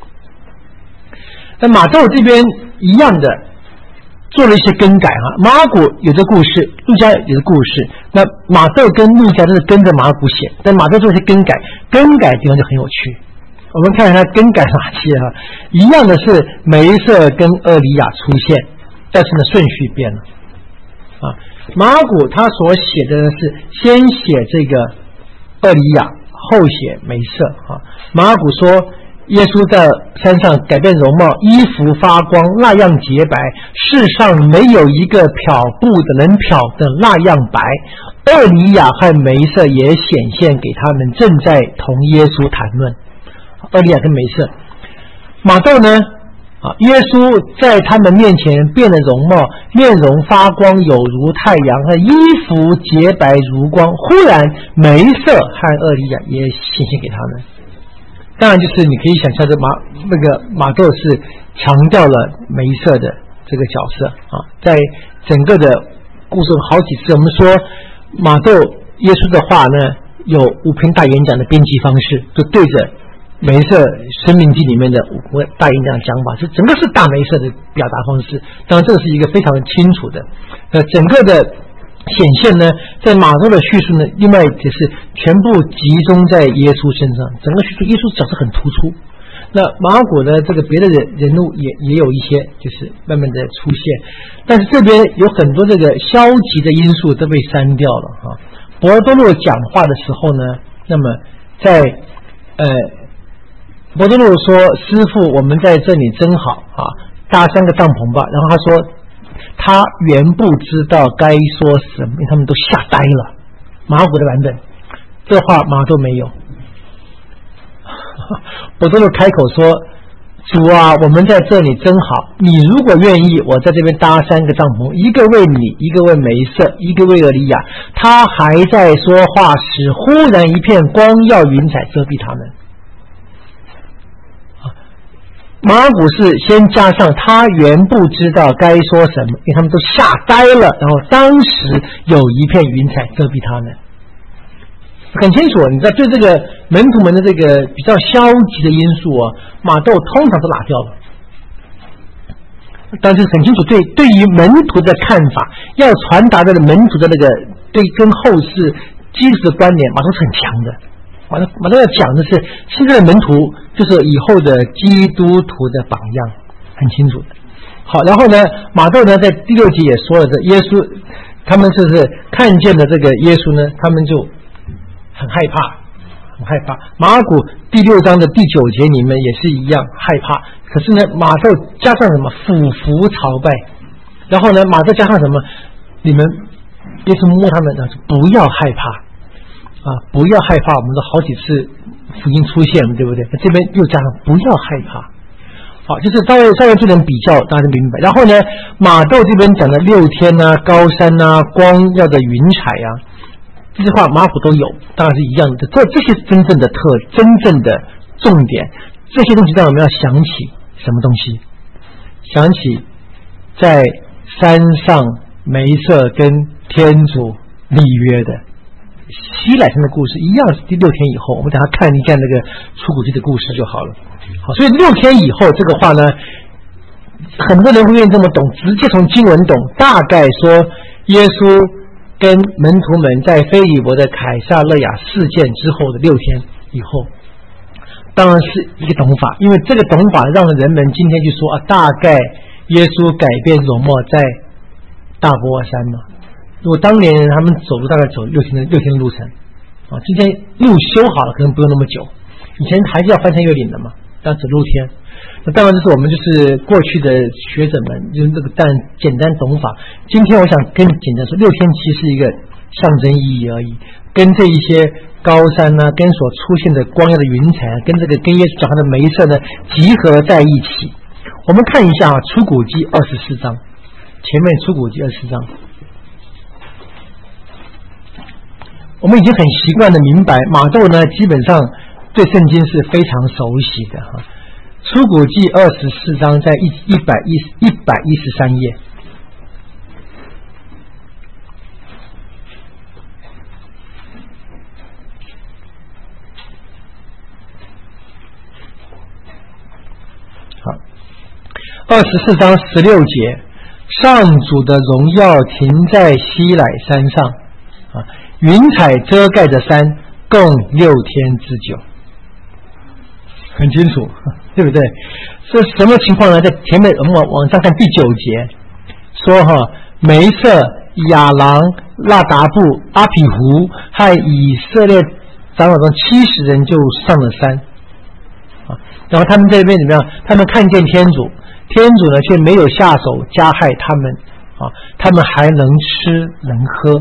那马窦这边一样的做了一些更改马尔谷有这故事，路加有这故事，那马窦跟路加都是跟着马尔谷写，但马窦做一些更改的地方就很有趣。我们看看他更改哪些一样的是梅瑟跟厄里亚出现，但是呢顺序变了马尔谷他所写的是先写这个厄里亚，后写梅瑟马尔谷说耶稣在山上改变容貌，衣服发光，那样洁白，世上没有一个漂布的能漂的那样白。厄里亚和梅瑟也显现给他们，正在同耶稣谈论。厄里亚跟梅瑟，马窦呢耶稣在他们面前变了容貌，面容发光，有如太阳，和衣服洁白如光。忽然梅瑟和厄里亚也显现给他们。当然就是你可以想象马窦是强调了梅瑟的这个角色在整个的故事好几次我们说马窦耶稣的话呢有5篇大演讲的编辑方式，就对着梅瑟生命记里面的5个大演讲讲法，是整个是大梅瑟的表达方式。当然这个是一个非常清楚的整个的显现呢，在马窦的叙述呢，另外就是全部集中在耶稣身上，整个叙述耶稣角色很突出。那马尔谷呢，这个别的人物也有一些就是慢慢的出现，但是这边有很多这个消极的因素都被删掉了伯多禄讲话的时候呢，那么在伯多禄说：师父，我们在这里真好搭3个帐篷吧。然后他说他原不知道该说什么，因为他们都吓呆了。马尔谷的版本，这话马窦没有。伯多禄开口说：主啊，我们在这里真好，你如果愿意，我在这边搭3个帐篷，一个为你，一个为梅瑟，一个为厄里亚。他还在说话时，忽然一片光耀云彩遮蔽他们。马尔谷是先加上他原不知道该说什么，因为他们都吓呆了，然后当时有一片云彩遮蔽他们。很清楚，你知道对这个门徒们的这个比较消极的因素马窦通常都拿掉了。但是很清楚，对于门徒的看法，要传达的门徒的那个对跟后世基督的观点，马窦是很强的。马窦要讲的是现在的门徒就是以后的基督徒的榜样，很清楚的。好，然后呢，马窦呢在第6节也说了，这耶稣他们就是看见了这个耶稣呢，他们就很害怕。马尔谷第6章的第9节里面也是一样害怕，可是呢马窦加上什么俯伏朝拜，然后呢马窦加上什么，你们耶稣摸他们不要害怕不要害怕，我们说好几次福音出现，对不对？这边又加上不要害怕。好，就是稍微做点比较，大家就明白。然后呢，马窦这边讲的6天高山光耀的云彩这些话马可都有，当然是一样的。这些真正的重点，这些东西让我们要想起什么东西？想起在山上梅瑟跟天主立约的西乃山的故事，一样是第6天以后。我们等下看一看那个出谷记的故事就好了。好，所以6天以后这个话呢，很多人会愿意这么懂，直接从经文懂。大概说耶稣跟门徒们在腓利伯的凯撒勒雅事件之后的6天以后，当然是一个懂法，因为这个懂法让人们今天去说大概耶稣改变容貌在大波山嘛。如果当年他们走路大概走6天的路程今天路修好了，可能不用那么久，以前还是要翻山越岭的嘛，但走6天。那当然这是我们就是过去的学者们就是这个但简单懂法。今天我想更简单说，6天其实是一个象征意义而已，跟这一些高山跟所出现的光耀的云彩跟这个跟耶稣讲话的梅瑟呢集合在一起。我们看一下出谷记24章，前面出谷记24章，我们已经很习惯的明白，马窦呢基本上对圣经是非常熟悉的出谷记24章在113页。好，24章16节，上主的荣耀停在西乃山上云彩遮盖着山，共6天之久。很清楚，对不对？是什么情况呢？在前面我们往上看第9节，说梅瑟、亚郎、拉达布、阿匹胡和以色列长老中70人就上了山然后他们在这边怎么样？他们看见天主呢却没有下手加害他们他们还能吃能喝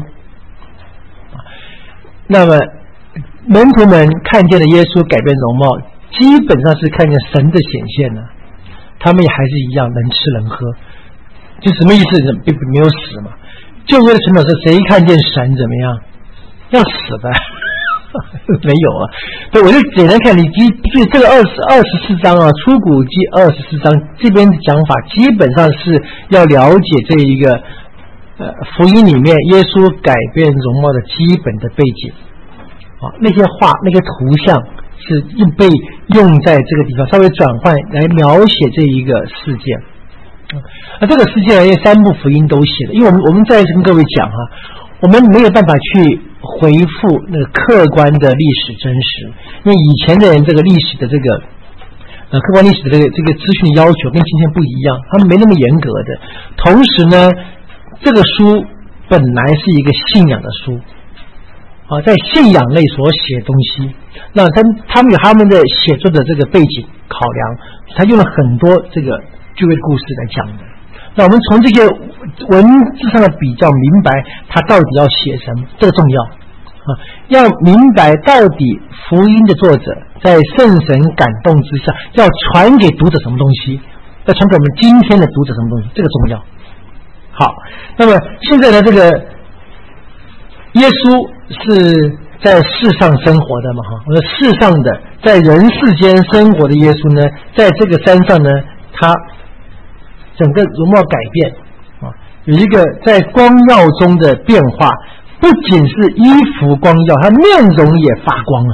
那么门徒们看见了耶稣改变容貌，基本上是看见神的显现他们也还是一样能吃能喝。就什么意思？并没有死嘛。旧约的传统是谁看见神怎么样？要死的没有对，我就简单看你这个24章出谷记24章这边的讲法，基本上是要了解这一个福音里面耶稣改变容貌的基本的背景那些画那个图像是被用在这个地方，稍微转换来描写这一个事件这个事件因为3部福音都写了，因为我们再跟各位讲我们没有办法去回复那个客观的历史真实，因为以前的人这个历史的这个客观历史的这个资讯要求跟今天不一样，他们没那么严格的。同时呢，这个书本来是一个信仰的书在信仰类所写东西，那他们有他们的写作的这个背景考量，他用了很多这个旧约故事来讲的。那我们从这些文字上的比较明白他到底要写什么，这个重要要明白到底福音的作者在圣神感动之下要传给读者什么东西，要传给我们今天的读者什么东西，这个重要。好，那么现在呢，这个耶稣是在世上生活的嘛我说世上的在人世间生活的耶稣呢，在这个山上呢，他整个容貌改变有一个在光耀中的变化，不仅是衣服光耀，他面容也发光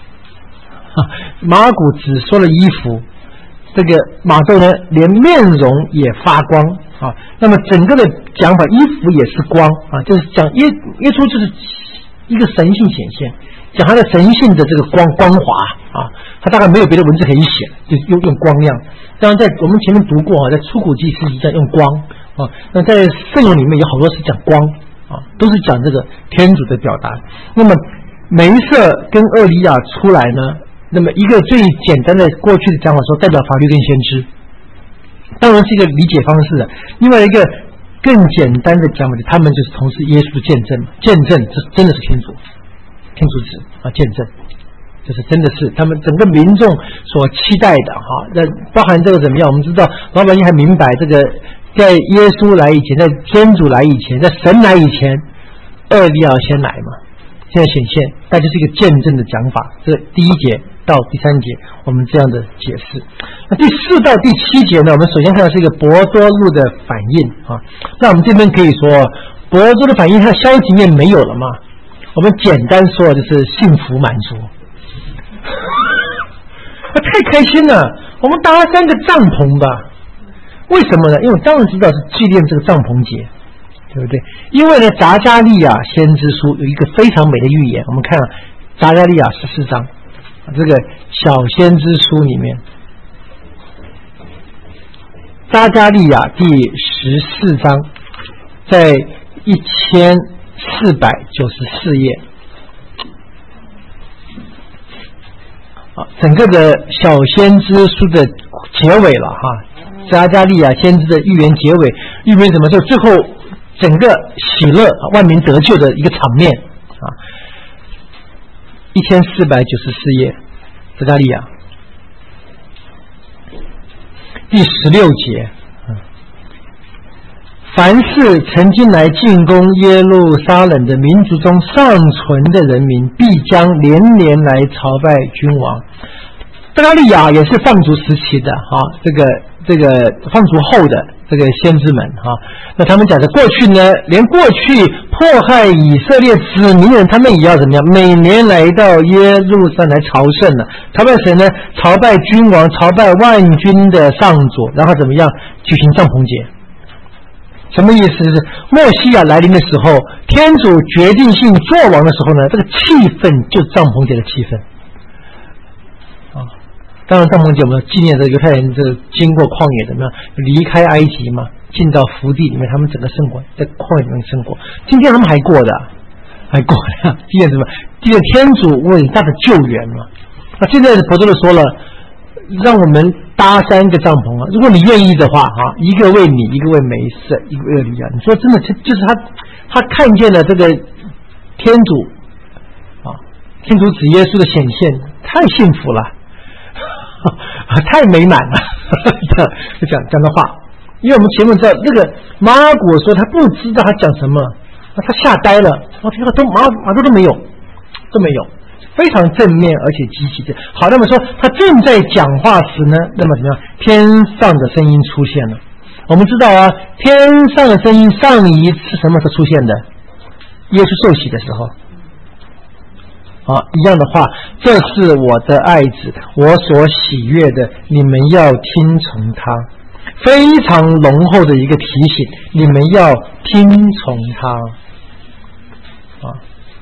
马古只说了衣服，这个马窦呢连面容也发光那么整个的讲法，衣服也是光就是讲耶稣就是一个神性显现，讲他的神性的这个光华他大概没有别的文字可以写，就是用光亮。当然在我们前面读过在出谷记是一样用光那在圣咏里面有好多是讲光都是讲这个天主的表达。那么梅瑟跟厄里亚出来呢，那么一个最简单的过去的讲法说代表法律跟先知，当然是一个理解方式的。另外一个更简单的讲法，他们就是从事耶稣见证这真的是天主子见证，就是真的是他们整个民众所期待的那包含这个怎么样？我们知道老百姓还明白这个，在耶稣来以前，在天主来以前，在神来以前，厄里亚先来嘛， 现在显现，那就是一个见证的讲法。这第1节到第3节，我们这样的解释。那第4到第7节呢，我们首先看到是一个伯多禄的反应啊。那我们这边可以说，伯多禄的反应，它的消极面没有了嘛？我们简单说就是幸福满足。太开心了，我们搭3个帐篷吧。为什么呢？因为我当然知道是纪念这个帐篷节，对不对？因为呢，匝加利亚先知书有一个非常美的预言，我们看匝加利亚14章，这个小先知书里面，匝加利亚第14章，在1494页。整个的小先知书的结尾了哈，匝加利亚先知的预言结尾，预言什么？就最后整个喜乐万民得救的一个场面啊。1494页，匝加利亚第16节，凡是曾经来进攻耶路撒冷的民族中尚存的人民，必将连连来朝拜君王。匝加利亚也是放逐时期的这个放逐后的这个先知们那他们讲的过去呢，连过去迫害以色列子民的人，他们也要怎么样？每年来到耶路撒冷来朝圣呢？朝拜谁呢？朝拜君王，朝拜万军的上主，然后怎么样？举行帐篷节。什么意思？就是默西亚来临的时候，天主决定性作王的时候呢，这个气氛就是帐篷节的气氛当然，帐篷节我们纪念着犹太人这经过旷野怎么样，离开埃及嘛，进到福地里面，他们整个生活在旷野里面生活。今天他们还过的，纪念什么？纪念天主伟大的救援嘛。那现在伯多禄说了，让我们搭3个帐篷如果你愿意的话一个为你，一个为梅瑟，一个为利亚。你说真的，就是他看见了这个天主天主子耶稣的显现，太幸福了。太美满了，就讲的话，因为我们前面知道那个马可说他不知道他讲什么，他吓呆了，我听到马上都没有，非常正面而且积极的。好，那么说他正在讲话时呢，那么怎么样？天上的声音出现了。我们知道天上的声音上一次什么时候出现的？耶稣受洗的时候。一样的话，这是我的爱子，我所喜悦的，你们要听从他。非常浓厚的一个提醒，你们要听从他。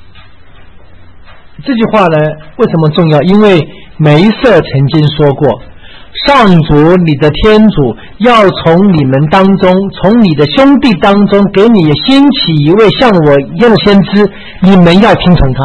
这句话呢，为什么重要？因为梅瑟曾经说过，上主你的天主要从你们当中，从你的兄弟当中给你兴起一位像我一样的先知，你们要听从他。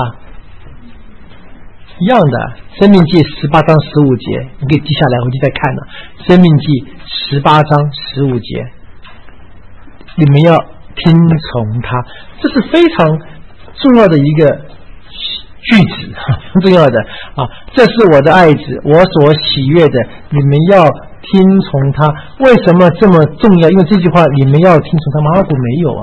一样的，申命记18章15节，你可以记下来回去再看申命记18章15节，你们要听从他。这是非常重要的一个句子，很重要的这是我的爱子，我所喜悦的，你们要听从他。为什么这么重要？因为这句话你们要听从他，马可没有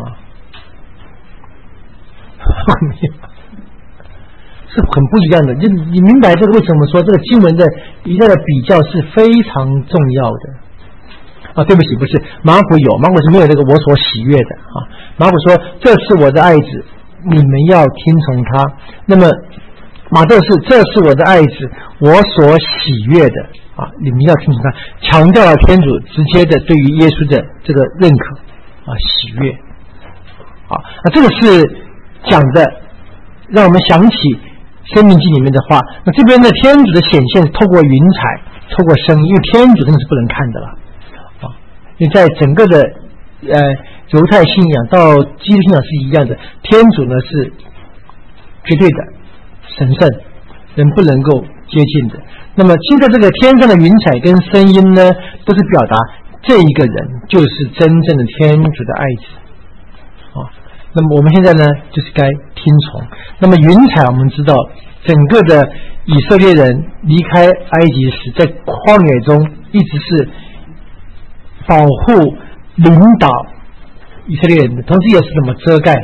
没有，是很不一样的。就你明白这个为什么说这个经文的一个比较是非常重要的对不起，不是马可有，马可是没有这个我所喜悦的马可说这是我的爱子，你们要听从他。那么马窦是这是我的爱子，我所喜悦的你们要听从他，强调了天主直接的对于耶稣的这个认可喜悦那这个是讲的让我们想起申命记里面的话。那这边的天主的显现透过云彩，透过声音，因为天主真的是不能看的了因为在整个的犹太信仰到基督信仰是一样的，天主呢是绝对的神圣，人不能够接近的。那么现在这个天上的云彩跟声音呢，都是表达这一个人就是真正的天主的爱子那么我们现在呢，就是该听从。那么云彩我们知道，整个的以色列人离开埃及时，在旷野中一直是保护领导以色列人的，同时也是怎么遮盖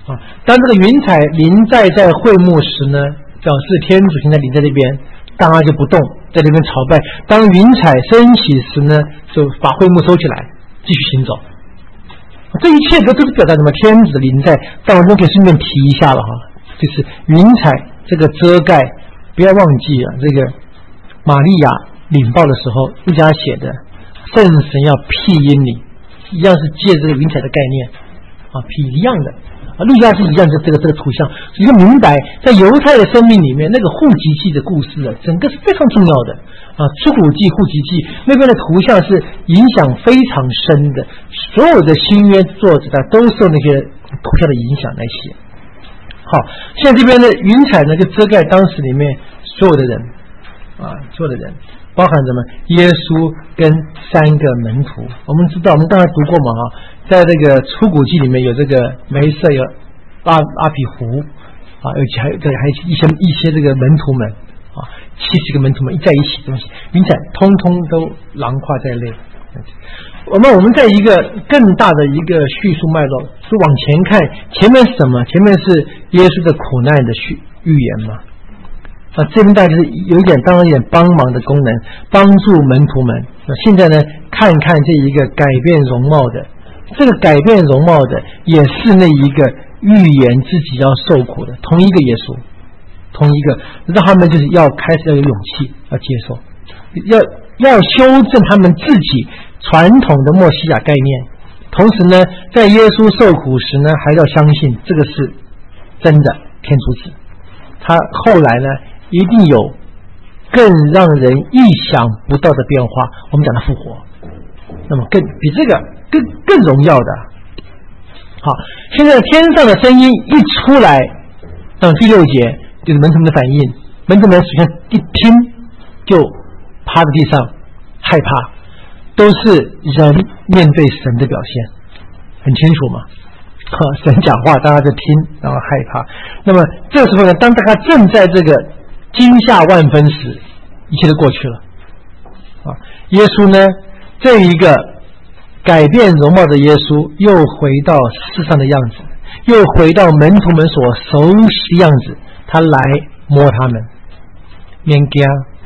啊。当这个云彩临在会幕时呢，表示天主现在临在这边，当然就不动，在这边朝拜。当云彩升起时呢，就把会幕收起来，继续行走。这一切都是表达什么？天子的临在。但我们可以顺便提一下了哈，就是云彩这个遮盖，不要忘记啊，这个玛利亚领报的时候，路加写的圣神要庇荫你，一样是借这个云彩的概念啊，一样的啊，路加是一样的这个图像，你就明白在犹太的生命里面，那个户籍记的故事啊，整个是非常重要的啊。出谷记、户籍记那边的图像是影响非常深的，所有的新约作者都受那些图像的影响来写。好，现在这边的云彩呢，就遮盖当时里面所有的人啊，所有的人，包含什么？耶稣跟3个门徒。我们知道，我们刚才读过嘛哈，在这个出谷记里面有这个梅瑟，有阿比胡啊，而且还有一些这个门徒们啊，70个门徒们一在一起东西，云彩通通都囊括在内。我们在一个更大的一个叙述脉络，是往前看，前面是什么？前面是耶稣的苦难的预言嘛。啊，这边大概就是有一点，当然有点帮忙的功能，帮助门徒们。那现在呢，看看这一个改变容貌的，这个改变容貌的，也是那一个预言自己要受苦的同一个耶稣，同一个，让他们就是要开始要有勇气，要接受，要修正他们自己传统的默西亚概念。同时呢，在耶稣受苦时呢，还要相信这个是真的天主子。他后来呢，一定有更让人意想不到的变化。我们讲的复活，那么比这个更荣耀的。好，现在天上的声音一出来，到第6节就是门徒们的反应。门徒们首先一听就趴在地上害怕，都是人面对神的表现，很清楚嘛。神讲话，大家就听，然后害怕。那么这时候呢，当大家正在这个惊吓万分时，一切都过去了啊！耶稣呢，这一个改变容貌的耶稣，又回到世上的样子，又回到门徒们所熟悉的样子，他来摸他们，免惊，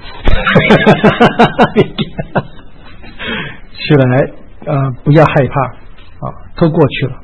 起来不要害怕啊，都过去了。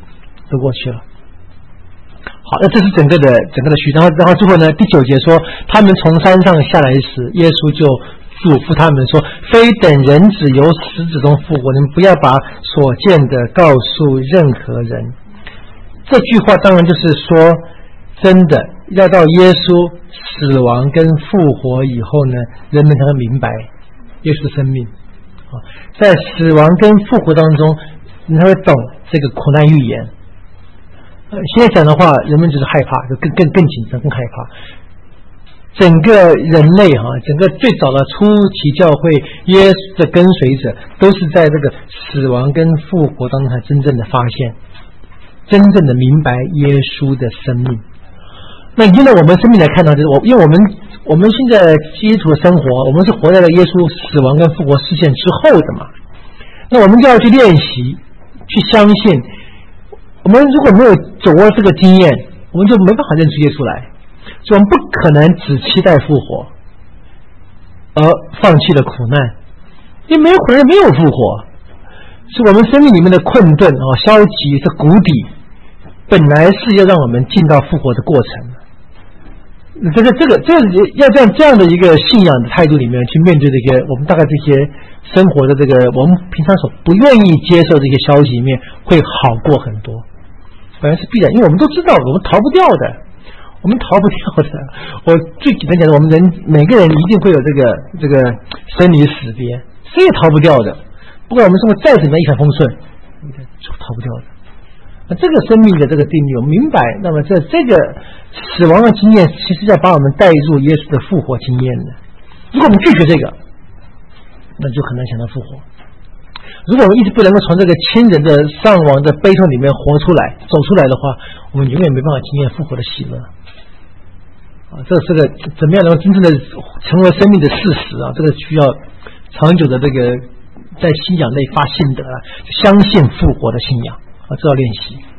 好，那这是整个的序，然后最后呢，第9节说，他们从山上下来时，耶稣就嘱咐他们说，非等人子由死者中复活，你们不要把所见的告诉任何人。这句话当然就是说，真的要到耶稣死亡跟复活以后呢，人们才会明白耶稣的生命啊，在死亡跟复活当中，你才会懂这个苦难预言。现在讲的话，人们就是害怕，就更紧张，更害怕。整个人类整个最早的初期教会，耶稣的跟随者都是在这个死亡跟复活当中才真正的发现，真正的明白耶稣的生命。那因为我们生命来看到，就是因为我们现在基督徒的生活，我们是活在了耶稣死亡跟复活事件之后的嘛。那我们就要去练习，去相信。我们如果没有走过这个经验，我们就没办法认出耶稣来，所以我们不可能只期待复活而放弃了苦难，因为没有苦难没有复活，是我们生命里面的困顿消极的谷底，本来是要让我们进到复活的过程。这个要这样的一个信仰的态度里面去面对这些我们大概这些生活的这个我们平常所不愿意接受这些消息里面，会好过很多。本来是必然，因为我们都知道我们逃不掉的，我们逃不掉的。我最简单讲的，我们人每个人一定会有这个生离死别，谁也逃不掉的。不管我们生活再怎么样一帆风顺，逃不掉的。那这个生命的这个定律我们明白，那么这个死亡的经验其实要把我们带入耶稣的复活经验的。如果我们拒绝这个，那就很难想到复活。如果我们一直不能够从这个亲人的丧亡的悲痛里面活出来走出来的话，我们永远没办法经验复活的喜乐啊！这个怎么样能够真正的成为生命的事实啊？这个需要长久的这个在信仰内发信德相信复活的信仰啊！这要练习，这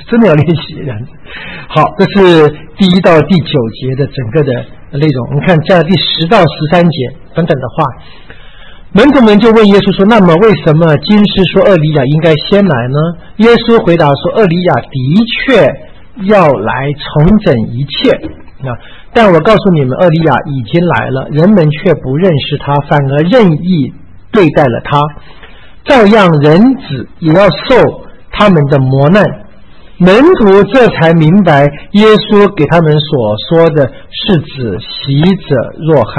真的要练习这样子。好，这是第1到第9节的整个的内容。我们看这样第10到13节等等的话，门徒们就问耶稣说：“那么为什么经师说厄利亚应该先来呢？”耶稣回答说：“厄利亚的确要来重整一切但我告诉你们，厄利亚已经来了，人们却不认识他，反而任意对待了他。照样人子也要受他们的磨难。”门徒这才明白耶稣给他们所说的是指洗者若翰。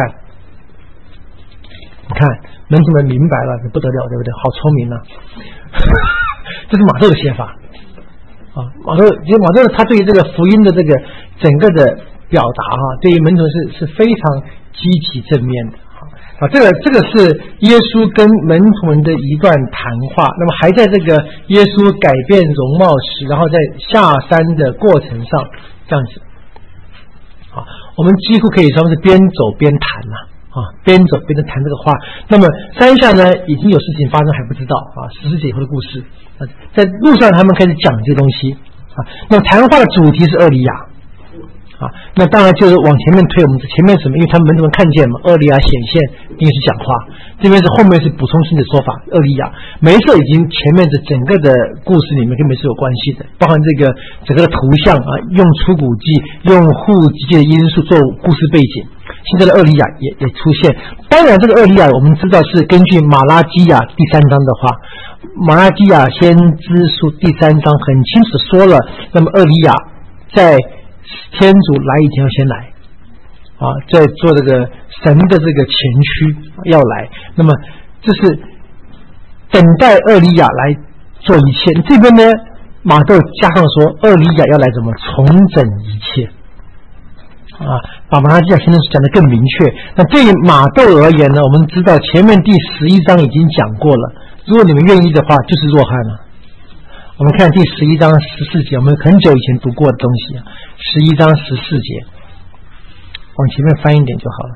你看门徒们明白了，不得了，对不对？好聪明啊这是马窦的写法马窦他对于这个福音的这个整个的表达对于门徒是非常积极正面的这个是耶稣跟门徒们的一段谈话。那么还在这个耶稣改变容貌时，然后在下山的过程上这样子我们几乎可以说是边走边谈边走边谈这个话。那么山下呢已经有事情发生还不知道14节以后的故事在路上他们开始讲这些东西那么谈话的主题是厄利亚那当然就是往前面推。我们前面什么？因为他们门徒们看见嘛，厄利亚显现，并且是讲话。这边是后面是补充性的说法，厄利亚没事已经前面的整个的故事里面跟没事有关系的，包含这个整个的图像用出谷记、用户籍的因素做故事背景。现在的厄利亚也出现。当然，这个厄利亚我们知道是根据马拉基亚第3章的话，马拉基亚先知书第3章很清楚说了，那么厄利亚在天主来以前要先来在做这个神的这个前驱要来，那么这是等待厄利亚来做一切。这边呢马窦加上说厄利亚要来怎么重整一切把马拉基亚先知讲得更明确。那对于马窦而言呢，我们知道前面第11章已经讲过了，如果你们愿意的话就是若翰了。我们看第11章14节，我们很久以前读过的东西11章14节，往前面翻一点就好了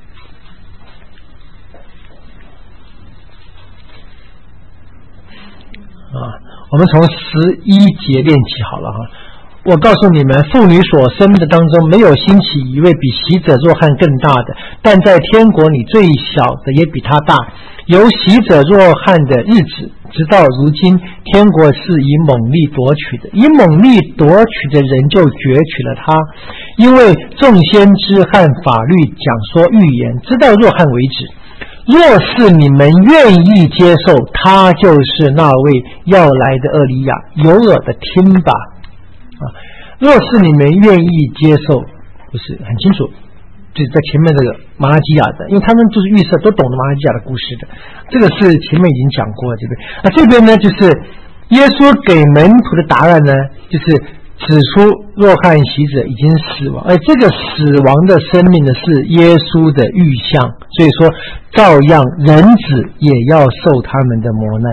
我们从11节练起好了我告诉你们，妇女所生的当中没有兴起一位比洗者若翰更大的，但在天国里最小的也比他大。有洗者若翰的日子，直到如今，天国是以猛力夺取的，以猛力夺取的人就攫取了他。因为众先知和法律讲说预言，直到若翰为止。若是你们愿意接受，他就是那位要来的厄利亚，有耳的听吧。若是你们愿意接受，不是很清楚，就是在前面这个马拉基亚的，因为他们就是预设都懂得马拉基亚的故事的，这个是前面已经讲过这边。那这边呢，就是耶稣给门徒的答案呢，就是指出若翰洗者已经死亡，而这个死亡的生命呢是耶稣的预象，所以说照样人子也要受他们的磨难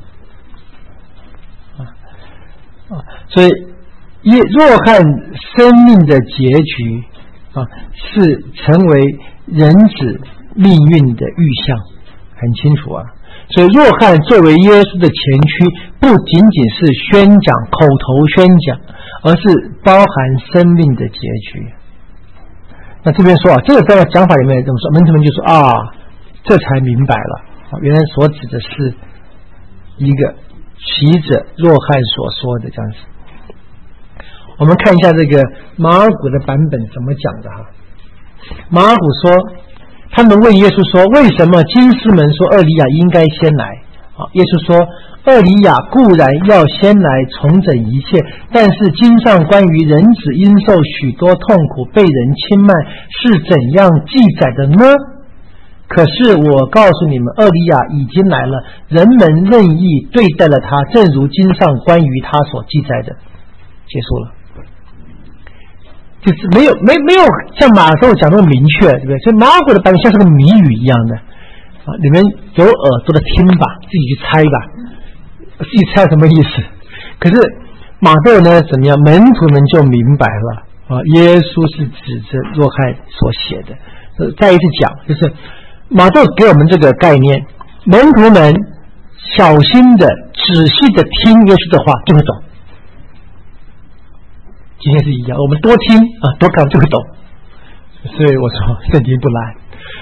所以若翰生命的结局是成为人子命运的预象，很清楚所以若翰作为耶稣的前驱，不仅仅是宣讲口头宣讲，而是包含生命的结局。那这边说这个在讲法里面怎么说？门徒们就说这才明白了原来所指的是一个洗者若翰所说的这样子。我们看一下这个马尔谷的版本怎么讲的马尔谷说，他们问耶稣说，为什么经师们说厄利亚应该先来耶稣说，厄利亚固然要先来重整一切，但是经上关于人子因受许多痛苦被人轻慢是怎样记载的呢？可是我告诉你们，厄利亚已经来了，人们任意对待了他，正如经上关于他所记载的。结束了，就是没有像马窦讲那么明确，对不对？所以马可的版本像是个谜语一样的你们有耳朵的听吧，自己去猜吧，自己猜什么意思？可是马窦呢怎么样？门徒们就明白了耶稣是指着若翰所写的。再一次讲，就是马窦给我们这个概念，门徒们小心的仔细的听耶稣的话就会懂今天是一样，我们多听啊，多看就会懂。所以我说圣经不难，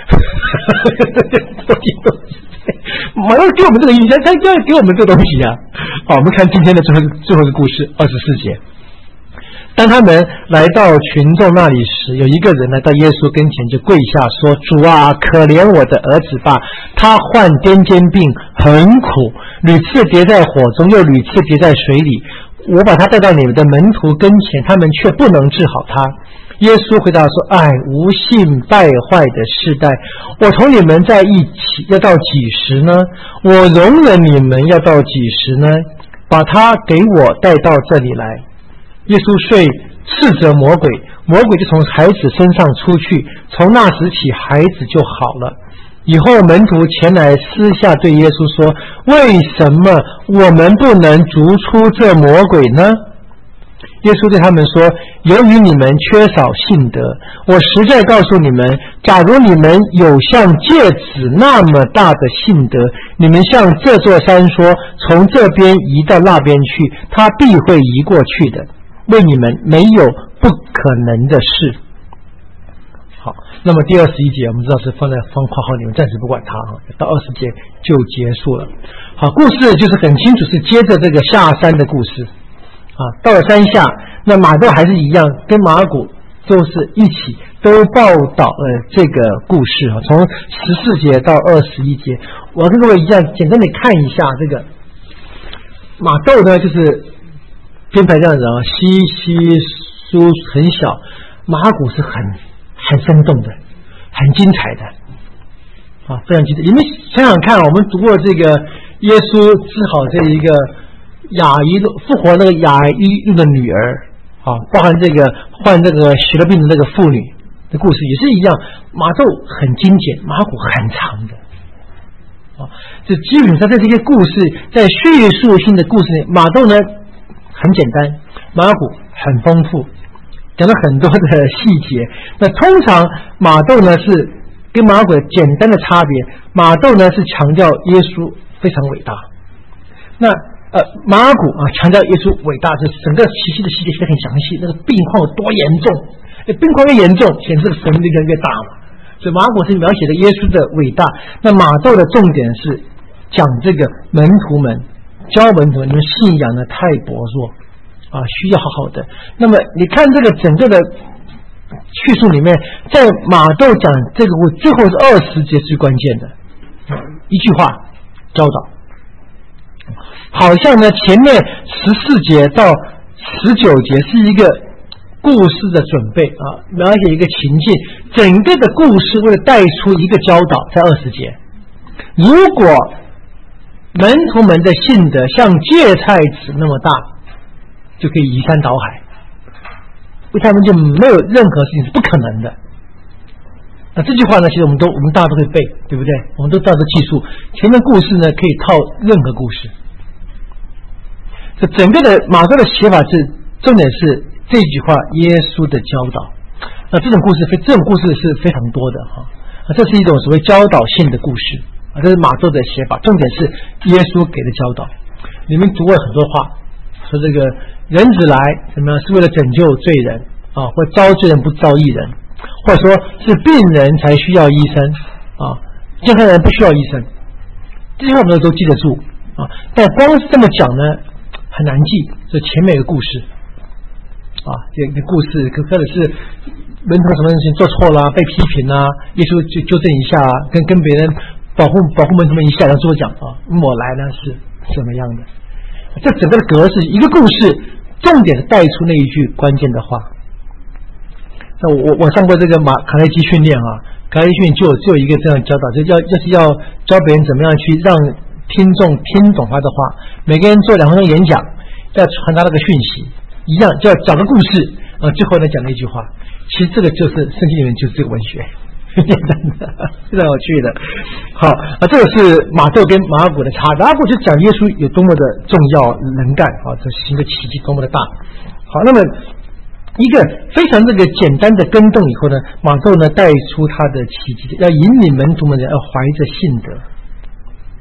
多听多听。马上给我们这个印象，他就要给我们这个东西啊。好，我们看今天的最后的故事，24节。当他们来到群众那里时，有一个人来到耶稣跟前，就跪下说：“主啊，可怜我的儿子吧，他患癫痫病，很苦，屡次跌在火中，又屡次跌在水里。我把他带到你们的门徒跟前，他们却不能治好他。”耶稣回答说：“哎，无信败坏的世代，我同你们在一起要到几时呢？我容忍你们要到几时呢？把他给我带到这里来。”耶稣遂斥责魔鬼，魔鬼就从孩子身上出去，从那时起孩子就好了。以后门徒前来私下对耶稣说：“为什么我们不能逐出这魔鬼呢？”耶稣对他们说：“由于你们缺少信德，我实在告诉你们，假如你们有像芥子那么大的信德，你们向这座山说，从这边移到那边去，它必会移过去的。为你们没有不可能的事。”好，那么第21节我们知道是放括号里面，暂时不管它啊，到20节就结束了。好，故事就是很清楚，是接着这个下山的故事啊。到了山下，那马窦还是一样，跟马古都是一起都报道这个故事啊。从14节到21节，我跟各位一样简单的看一下这个马窦呢，就是编排这样子啊，稀稀疏很小，马古是很生动的，很精彩的啊，非常精彩。你们想想看，我们读过这个耶稣治好这一个雅伊路复活那个雅伊路的女儿啊，包含这个患这个血了病的那个妇女的故事也是一样，马窦很精简，马古很长的啊。这基本上在这些故事，在叙述性的故事里，马窦呢很简单，马古很丰富，讲了很多的细节。那通常马窦呢是跟马古简单的差别，马窦呢是强调耶稣非常伟大，那马古啊强调耶稣伟大，是整个奇迹的细节写得很详细，那个病况有多严重，病况越严重显示神力量越大嘛。所以马古是描写的耶稣的伟大，那马窦的重点是讲这个门徒们，教门徒们，你们信仰呢太薄弱啊，需要好好的。那么你看这个整个的叙述里面，在马窦讲这个最后是20节最关键的一句话，教导，好像呢前面14节到19节是一个故事的准备啊，描写一个情境，整个的故事为了带出一个教导，在20节。如果门徒们的信德像芥菜籽那么大，就可以移山倒海，为他们就没有任何事情是不可能的。那这句话呢，其实我们大家都会背，对不对？我们都照着记述。前面故事呢可以套任何故事。这整个的马窦的写法是，重点是这句话耶稣的教导。那这种故事是非常多的哈。这是一种所谓教导性的故事啊，这是马窦的写法，重点是耶稣给的教导。你们读过很多话，说这个人子来怎么样是为了拯救罪人啊，或招罪人不招义人，或者说是病人才需要医生啊，健康人不需要医生。这些话我们都记得住啊，但光是这么讲呢很难记。这前面有个故事啊，这个故事或者是门徒什么事情做错了，被批评啊，耶稣就纠正一下啊，跟别人保护门徒们一下，然后多讲啊，我来呢是什么样的。这整个的格式，一个故事重点是带出那一句关键的话。那我上过这个卡耐基训练啊，卡耐基训练就有一个这样教导，就是要教别人怎么样去让听众听懂他的话。每个人做2分钟演讲，要传达那个讯息，一样就要讲个故事啊，最后呢讲了一句话。其实这个就是圣经里面就是这个文学，很简单的，非常有趣的。好啊，这个是马窦跟马古的差。马古就讲耶稣有多么的重要能干啊，这行个奇迹多么的大。好，那么一个非常这个简单的跟动以后呢，马窦呢带出他的奇迹，要引领门徒们要怀着信德，要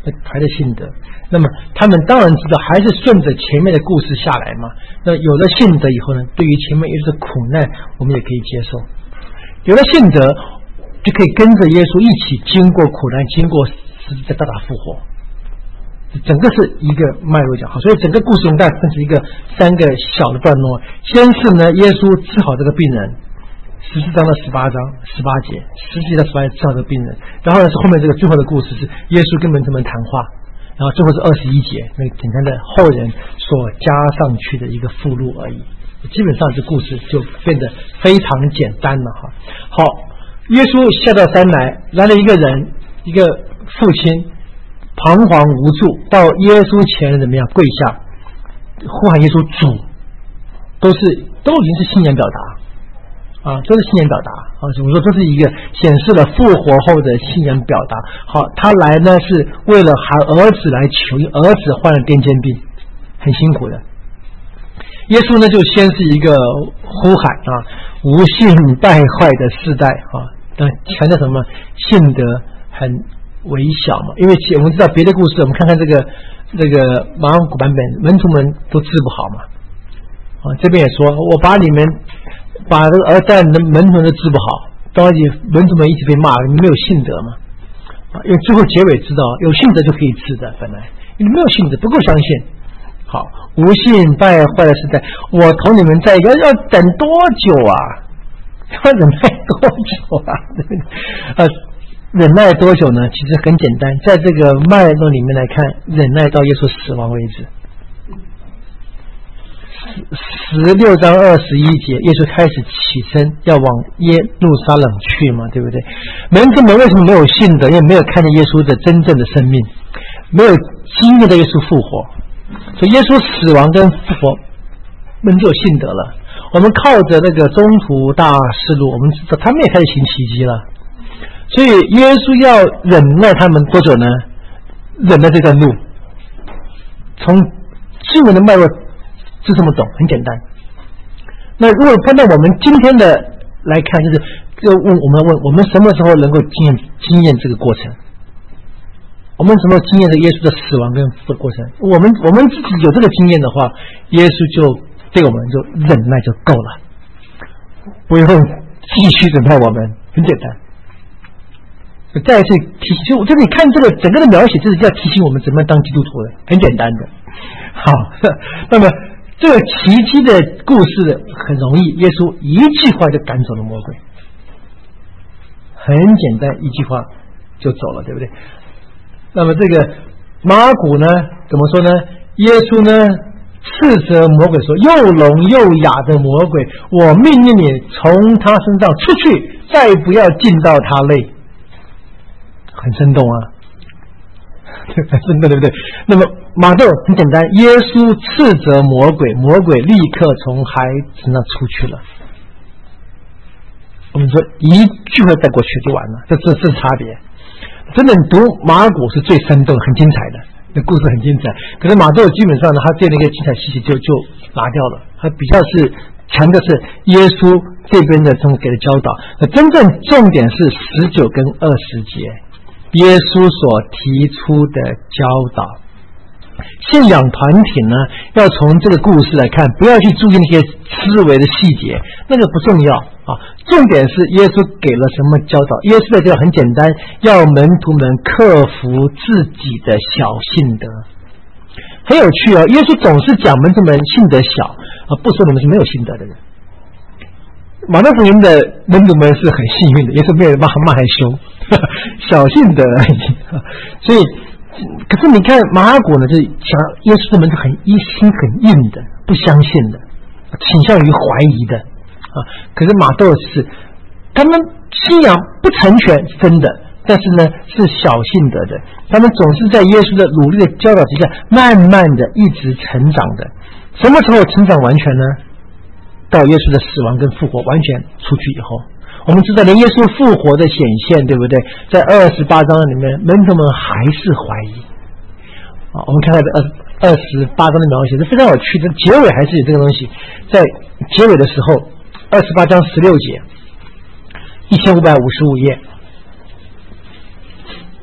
怀着信德。那么他们当然知道还是顺着前面的故事下来嘛。那有了信德以后呢，对于前面耶稣的苦难我们也可以接受，有了信德就可以跟着耶稣一起经过苦难，经过十字架到达复活。整个是一个脉络讲好，所以整个故事中大概分成一个3个小的段落。先是呢，耶稣治好这个病人，14章到18章18节，17到18节治好这个病人。然后呢，是后面这个最后的故事是耶稣跟门徒们谈话，然后最后是21节那个简单的后人所加上去的一个附录而已。基本上这故事就变得非常简单了哈。好，耶稣下到山来了一个人，一个父亲。彷徨无助，到耶稣前怎么样跪下呼喊耶稣主，都已经是信仰表达啊，都是信仰表达啊。我们说这是一个显示了复活后的信仰表达。好，他来呢是为了喊儿子来求，因为儿子患了癫痫病，很辛苦的。耶稣呢就先是一个呼喊啊，无信败坏的世代啊，强调什么？信德很微小嘛，因为我们知道别的故事，我们看看这个马可版本，门徒们都治不好嘛。这边也说，我把这个但门徒们都治不好，当然门徒们一直被骂，你没有信德嘛。因为最后结尾知道，有信德就可以治的，本来你没有信德，不够相信。好，无信败坏的时代，我同你们在一个要等多久啊？要忍耐多久啊？忍耐多久呢？其实很简单，在这个脉络里面来看，忍耐到耶稣死亡为止。16章21节，耶稣开始起身要往耶路撒冷去嘛，对不对？门徒们为什么没有信德？因为没有看见耶稣的真正的生命，没有经历到耶稣复活。所以耶稣死亡跟复活，门就有信德了。我们靠着那个中途大事路，我们知道他们也开始行奇迹了。所以耶稣要忍耐他们多久呢？忍耐这段路，从经文的脉络就这么懂，很简单。那如果放到我们今天的来看，我们问我们什么时候能够经验这个过程？我们什么经验的耶稣的死亡跟复活过程？我们自己有这个经验的话，耶稣就对我们就忍耐就够了，不用继续忍耐我们，很简单。再一次提醒，就你看这个整个的描写，就是要提醒我们怎么样当基督徒的，很简单的。好，那么这个奇迹的故事很容易，耶稣一句话就赶走了魔鬼，很简单，一句话就走了，对不对？那么这个马古呢，怎么说呢？耶稣呢斥责魔鬼说：“又聋又哑的魔鬼，我命令你从他身上出去，再不要进到他内。”很生动啊，很生动，对不对？那么马窦很简单，耶稣斥责魔鬼，魔鬼立刻从孩子那出去了。我们说一句话带过去就完了，这是差别。真的，你读马古是最生动、很精彩的，那故事很精彩。可是马窦基本上呢，他对那个精彩细节就拿掉了，他比较是强的是耶稣这边的这种给的教导。那真正重点是19跟20节。耶稣所提出的教导，信仰团体呢，要从这个故事来看，不要去注意那些思维的细节，那个不重要啊。重点是耶稣给了什么教导？耶稣的教导很简单，要门徒们克服自己的小信德。很有趣哦，耶稣总是讲门徒们信德小啊，不说你们是没有信德的人。马太福音的门徒们是很幸运的，耶稣没有骂害羞。小信德而已，所以可是你看马可呢，就是想耶稣的门徒心很硬的，不相信的，倾向于怀疑的啊。可是马窦是他们信仰不成全，真的，但是呢是小信德的，他们总是在耶稣的努力的教导之下，慢慢的一直成长的。什么时候成长完全呢？到耶稣的死亡跟复活完全出去以后。我们知道连耶稣复活的显现，对不对？在28章里面，门徒们还是怀疑。我们看看这28章的描写是非常有趣的，结尾还是有这个东西。在结尾的时候，28章16节，1555页。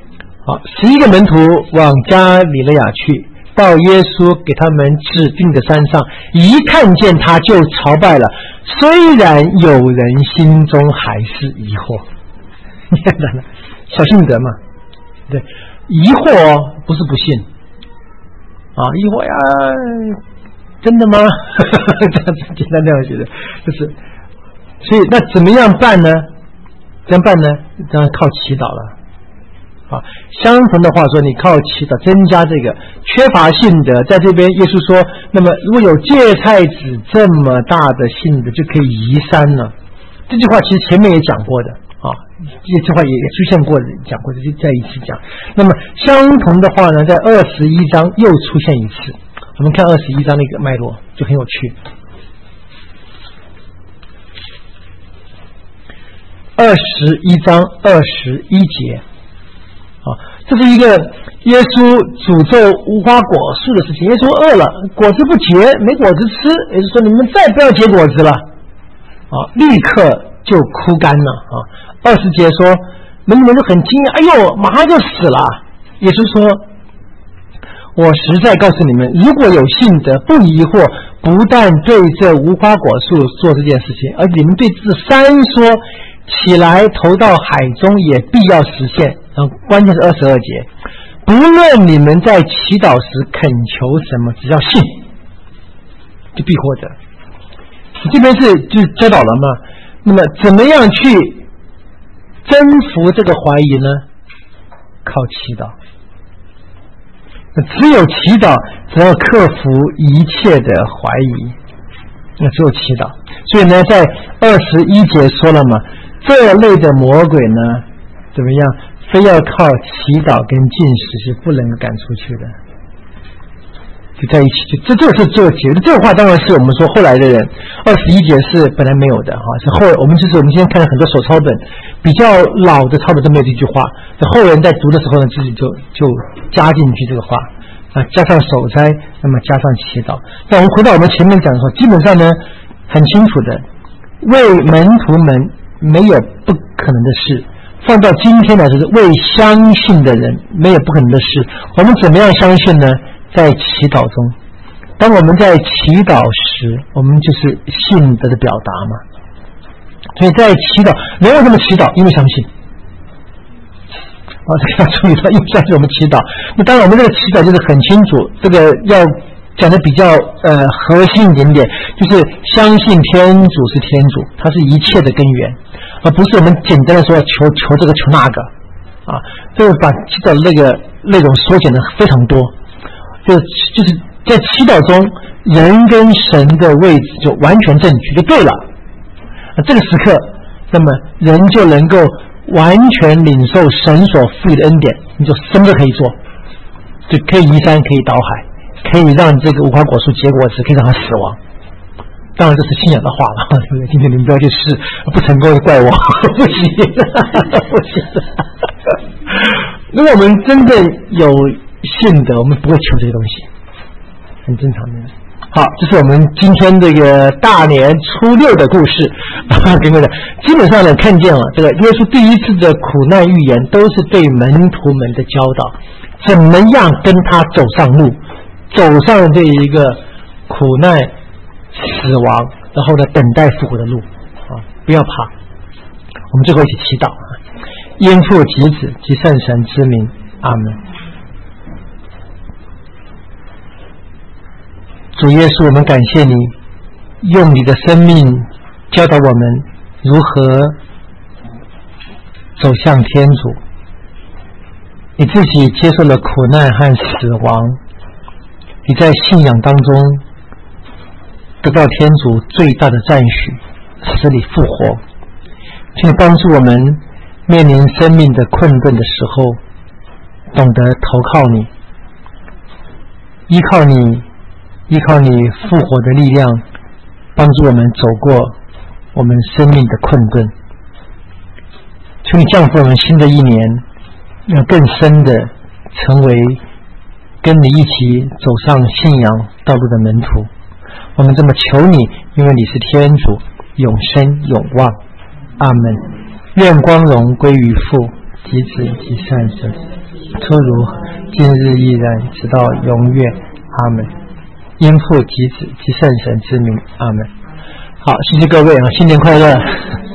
好，11个门徒往加里肋亚去，到耶稣给他们指定的山上，一看见他就朝拜了，虽然有人心中还是疑惑。你看到了，小信德嘛，对，疑惑不是不信啊，疑惑呀，真的吗？这样子简单这样觉得，就是，所以那怎么样办呢？怎么办呢？当然靠祈祷了。啊，相同的话说，你靠祈祷增加这个缺乏信德，在这边耶稣说，那么如果有芥菜籽这么大的信德，就可以移山了。这句话其实前面也讲过的啊，这句话也出现过讲过的，就再一次讲。那么相同的话呢，在21章又出现一次。我们看21章的一个脉络就很有趣。21章21节。这是一个耶稣诅咒无花果树的事情。耶稣饿了，果子不结，没果子吃，也就是说你们再不要结果子了立刻就枯干了20节说，门徒们就很惊讶，哎呦，马上就死了。耶稣说，我实在告诉你们，如果有信德，不疑惑，不但对这无花果树做这件事情，而你们对这山说起来投到海中，也必要实现。关键是22节，不论你们在祈祷时恳求什么，只要信，就必获得。这边就是教导了嘛。那么怎么样去征服这个怀疑呢？靠祈祷。只有祈祷，只要克服一切的怀疑，那只有祈祷。所以呢，在21节说了嘛，这类的魔鬼呢，怎么样？非要靠祈祷跟禁食是不能赶出去的，就在一起，这是做结论。这个话当然是我们说后来的人，21节是本来没有的是我们今天看了很多手抄本，比较老的抄本都没有这句话，后人在读的时候呢，自己就加进去这个话加上守斋，那么加上祈祷。那我们回到我们前面讲的时候，基本上呢很清楚的，为门徒们没有不可能的事。放到今天来说，是为相信的人没有不可能的事。我们怎么样相信呢？在祈祷中，当我们在祈祷时，我们就是信德的表达嘛。所以在祈祷，人为什么祈祷？因为相信。这个要注意到，因为相信我们祈祷。那当然，我们这个祈祷就是很清楚，这个要讲的比较核心一点点，就是相信天主是天主，它是一切的根源。而不是我们简单的说求这个求那个这个把祈祷的那个内容缩减的非常多，就是在祈祷中人跟神的位置就完全正确就对了。这个时刻，那么人就能够完全领受神所赋予的恩典，你就什么都可以做，就可以移山，可以倒海，可以让这个无花果树结果子，可以让它死亡。当然这是信仰的话了，对不对？今天你们不要去试，不成功就怪我，不行，不行。如果我们真正有信德，我们不会求这些东西，很正常的。好，这是我们今天这个大年初6的故事。跟各位基本上呢，看见了这个耶稣第一次的苦难预言，都是对门徒们的教导，怎么样跟他走上路，走上这一个苦难。死亡，然后呢，等待复活的路不要怕。我们最后一起祈祷因父及子及圣神之名，阿门。主耶稣，我们感谢你，用你的生命教导我们如何走向天主。你自己接受了苦难和死亡，你在信仰当中得到天主最大的赞许，使你复活。请帮助我们面临生命的困顿的时候，懂得投靠你，依靠你复活的力量，帮助我们走过我们生命的困顿。求你降福我们新的一年，要更深的成为跟你一起走上信仰道路的门徒。我们这么求你，因为你是天主，永生永望。阿们。愿光荣归于父及子及圣神。 突如今日依然，直到永远。阿们。因父及子及圣神之名。阿们。好，谢谢各位啊，新年快乐。